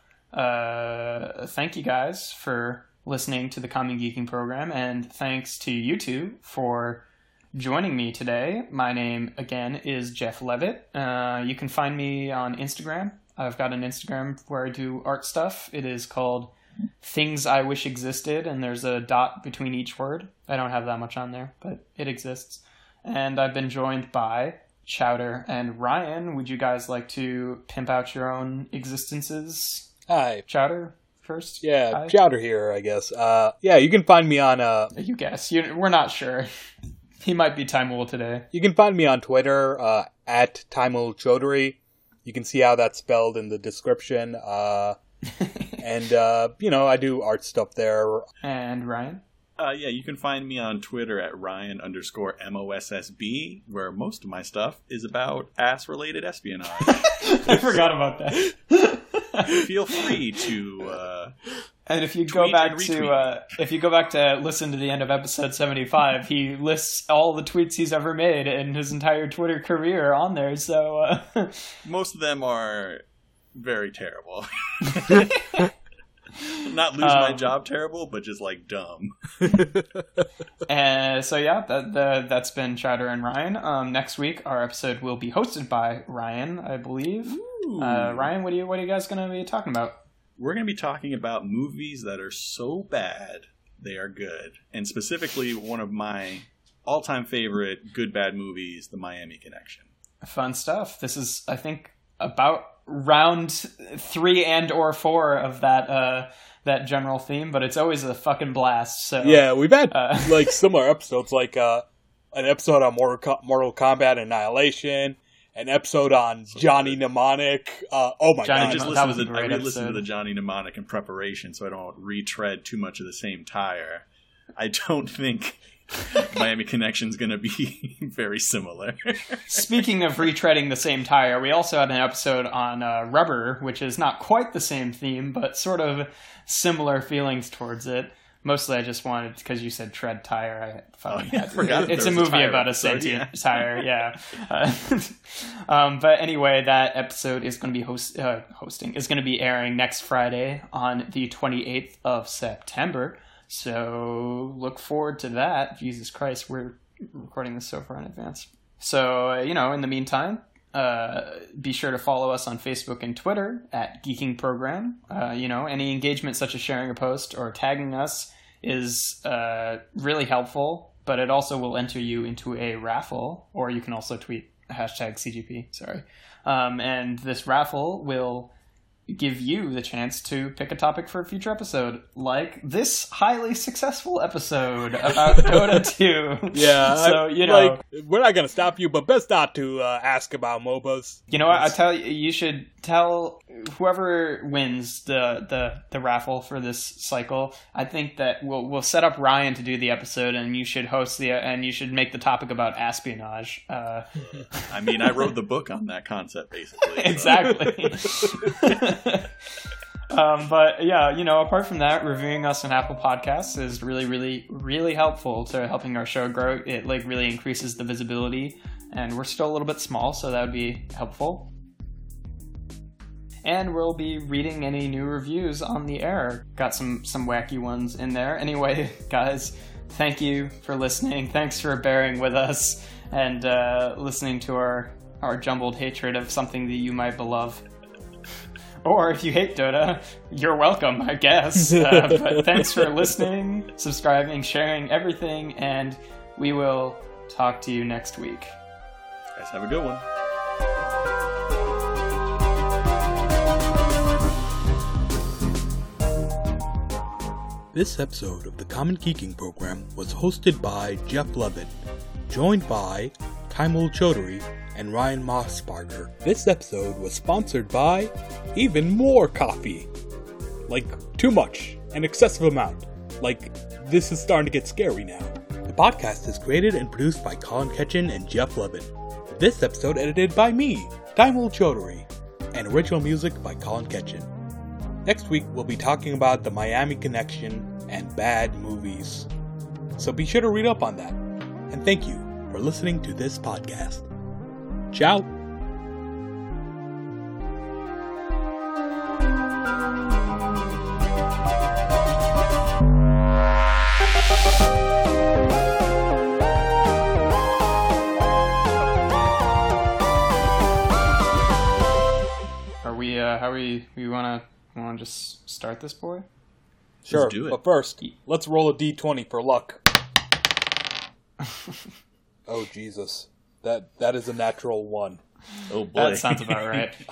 Thank you guys for listening to the Common Geeking program, and thanks to you two for joining me today. My name, again, is Jeff Levitt. You can find me on Instagram. I've got an Instagram where I do art stuff. It is called Things I Wish Existed, and there's a dot between each word. I don't have that much on there, but it exists. And I've been joined by Chowder and Ryan. Would you guys like to pimp out your own existences? Hi. Chowder first? Yeah, Hi. Chowder here, I guess. Yeah, you can find me on... You guess. We're not sure. He might be Timul today. You can find me on Twitter, at Timul Chaudhary. You can see how that's spelled in the description. And, I do art stuff there. And Ryan? Yeah, you can find me on Twitter at Ryan_MOSSB, where most of my stuff is about ass-related espionage. I forgot about that. Feel free to... and if you go back to listen to the end of episode 75, he lists all the tweets he's ever made in his entire Twitter career on there. So most of them are very terrible. Not lose my job terrible, but just like dumb. And so yeah, that's been Chowder and Ryan. Next week our episode will be hosted by Ryan, I believe. Ryan, what are you guys going to be talking about? We're going to be talking about movies that are so bad they are good, and specifically one of my all-time favorite good bad movies, The Miami Connection. Fun stuff. This is, I think, about round 3 and/or 4 of that general theme, but it's always a fucking blast. So yeah, we've had like similar episodes, like an episode on Mortal Kombat Annihilation, an episode on Johnny Mnemonic. Oh my god! I re-listened to the Johnny Mnemonic in preparation, so I don't retread too much of the same tire. I don't think Miami Connection's going to be very similar. Speaking of retreading the same tire, we also had an episode on Rubber, which is not quite the same theme, but sort of similar feelings towards it. Mostly I just wanted, because you said tread tire, I forgot it's a movie about a sentient tire, yeah. But anyway, that episode is going to be is going to be airing next Friday on the 28th of September. So look forward to that. Jesus Christ, we're recording this so far in advance. So, in the meantime, be sure to follow us on Facebook and Twitter at Geeking Program. Any engagement such as sharing a post or tagging us is really helpful, but it also will enter you into a raffle, or you can also tweet #CGP, and this raffle will give you the chance to pick a topic for a future episode, like this highly successful episode about Dota 2. Yeah, so we're not gonna stop you, but best not to ask about MOBAs. You know what? I tell you, you should tell whoever wins the raffle for this cycle. I think that we'll set up Ryan to do the episode, and you should host and you should make the topic about espionage. I mean, I wrote the book on that concept, basically. Exactly. But yeah, apart from that, reviewing us on Apple Podcasts is really, really, really helpful to helping our show grow. It really increases the visibility, and we're still a little bit small, so that would be helpful. And we'll be reading any new reviews on the air. Got some wacky ones in there. Anyway, guys, thank you for listening. Thanks for bearing with us and listening to our jumbled hatred of something that you might beloved. Or if you hate Dota, you're welcome, I guess. But thanks for listening, subscribing, sharing everything, and we will talk to you next week. Guys, have a good one. This episode of the Common Geeking Program was hosted by Jeff Levitt, joined by Taimul Chaudhary and Ryan Mossbarger. This episode was sponsored by even more coffee. Like, too much. An excessive amount. Like, this is starting to get scary now. The podcast is created and produced by Colin Ketchen and Jeff Levitt. This episode edited by me, Taimul Chaudhary, and original music by Colin Ketchen. Next week, we'll be talking about the Miami Connection and bad movies. So be sure to read up on that. And thank you for listening to this podcast. Ciao! We want to just start this, boy? Sure, let's do it. But first, let's roll a d20 for luck. Oh, Jesus. That is a natural 1. Oh, boy. That sounds about right.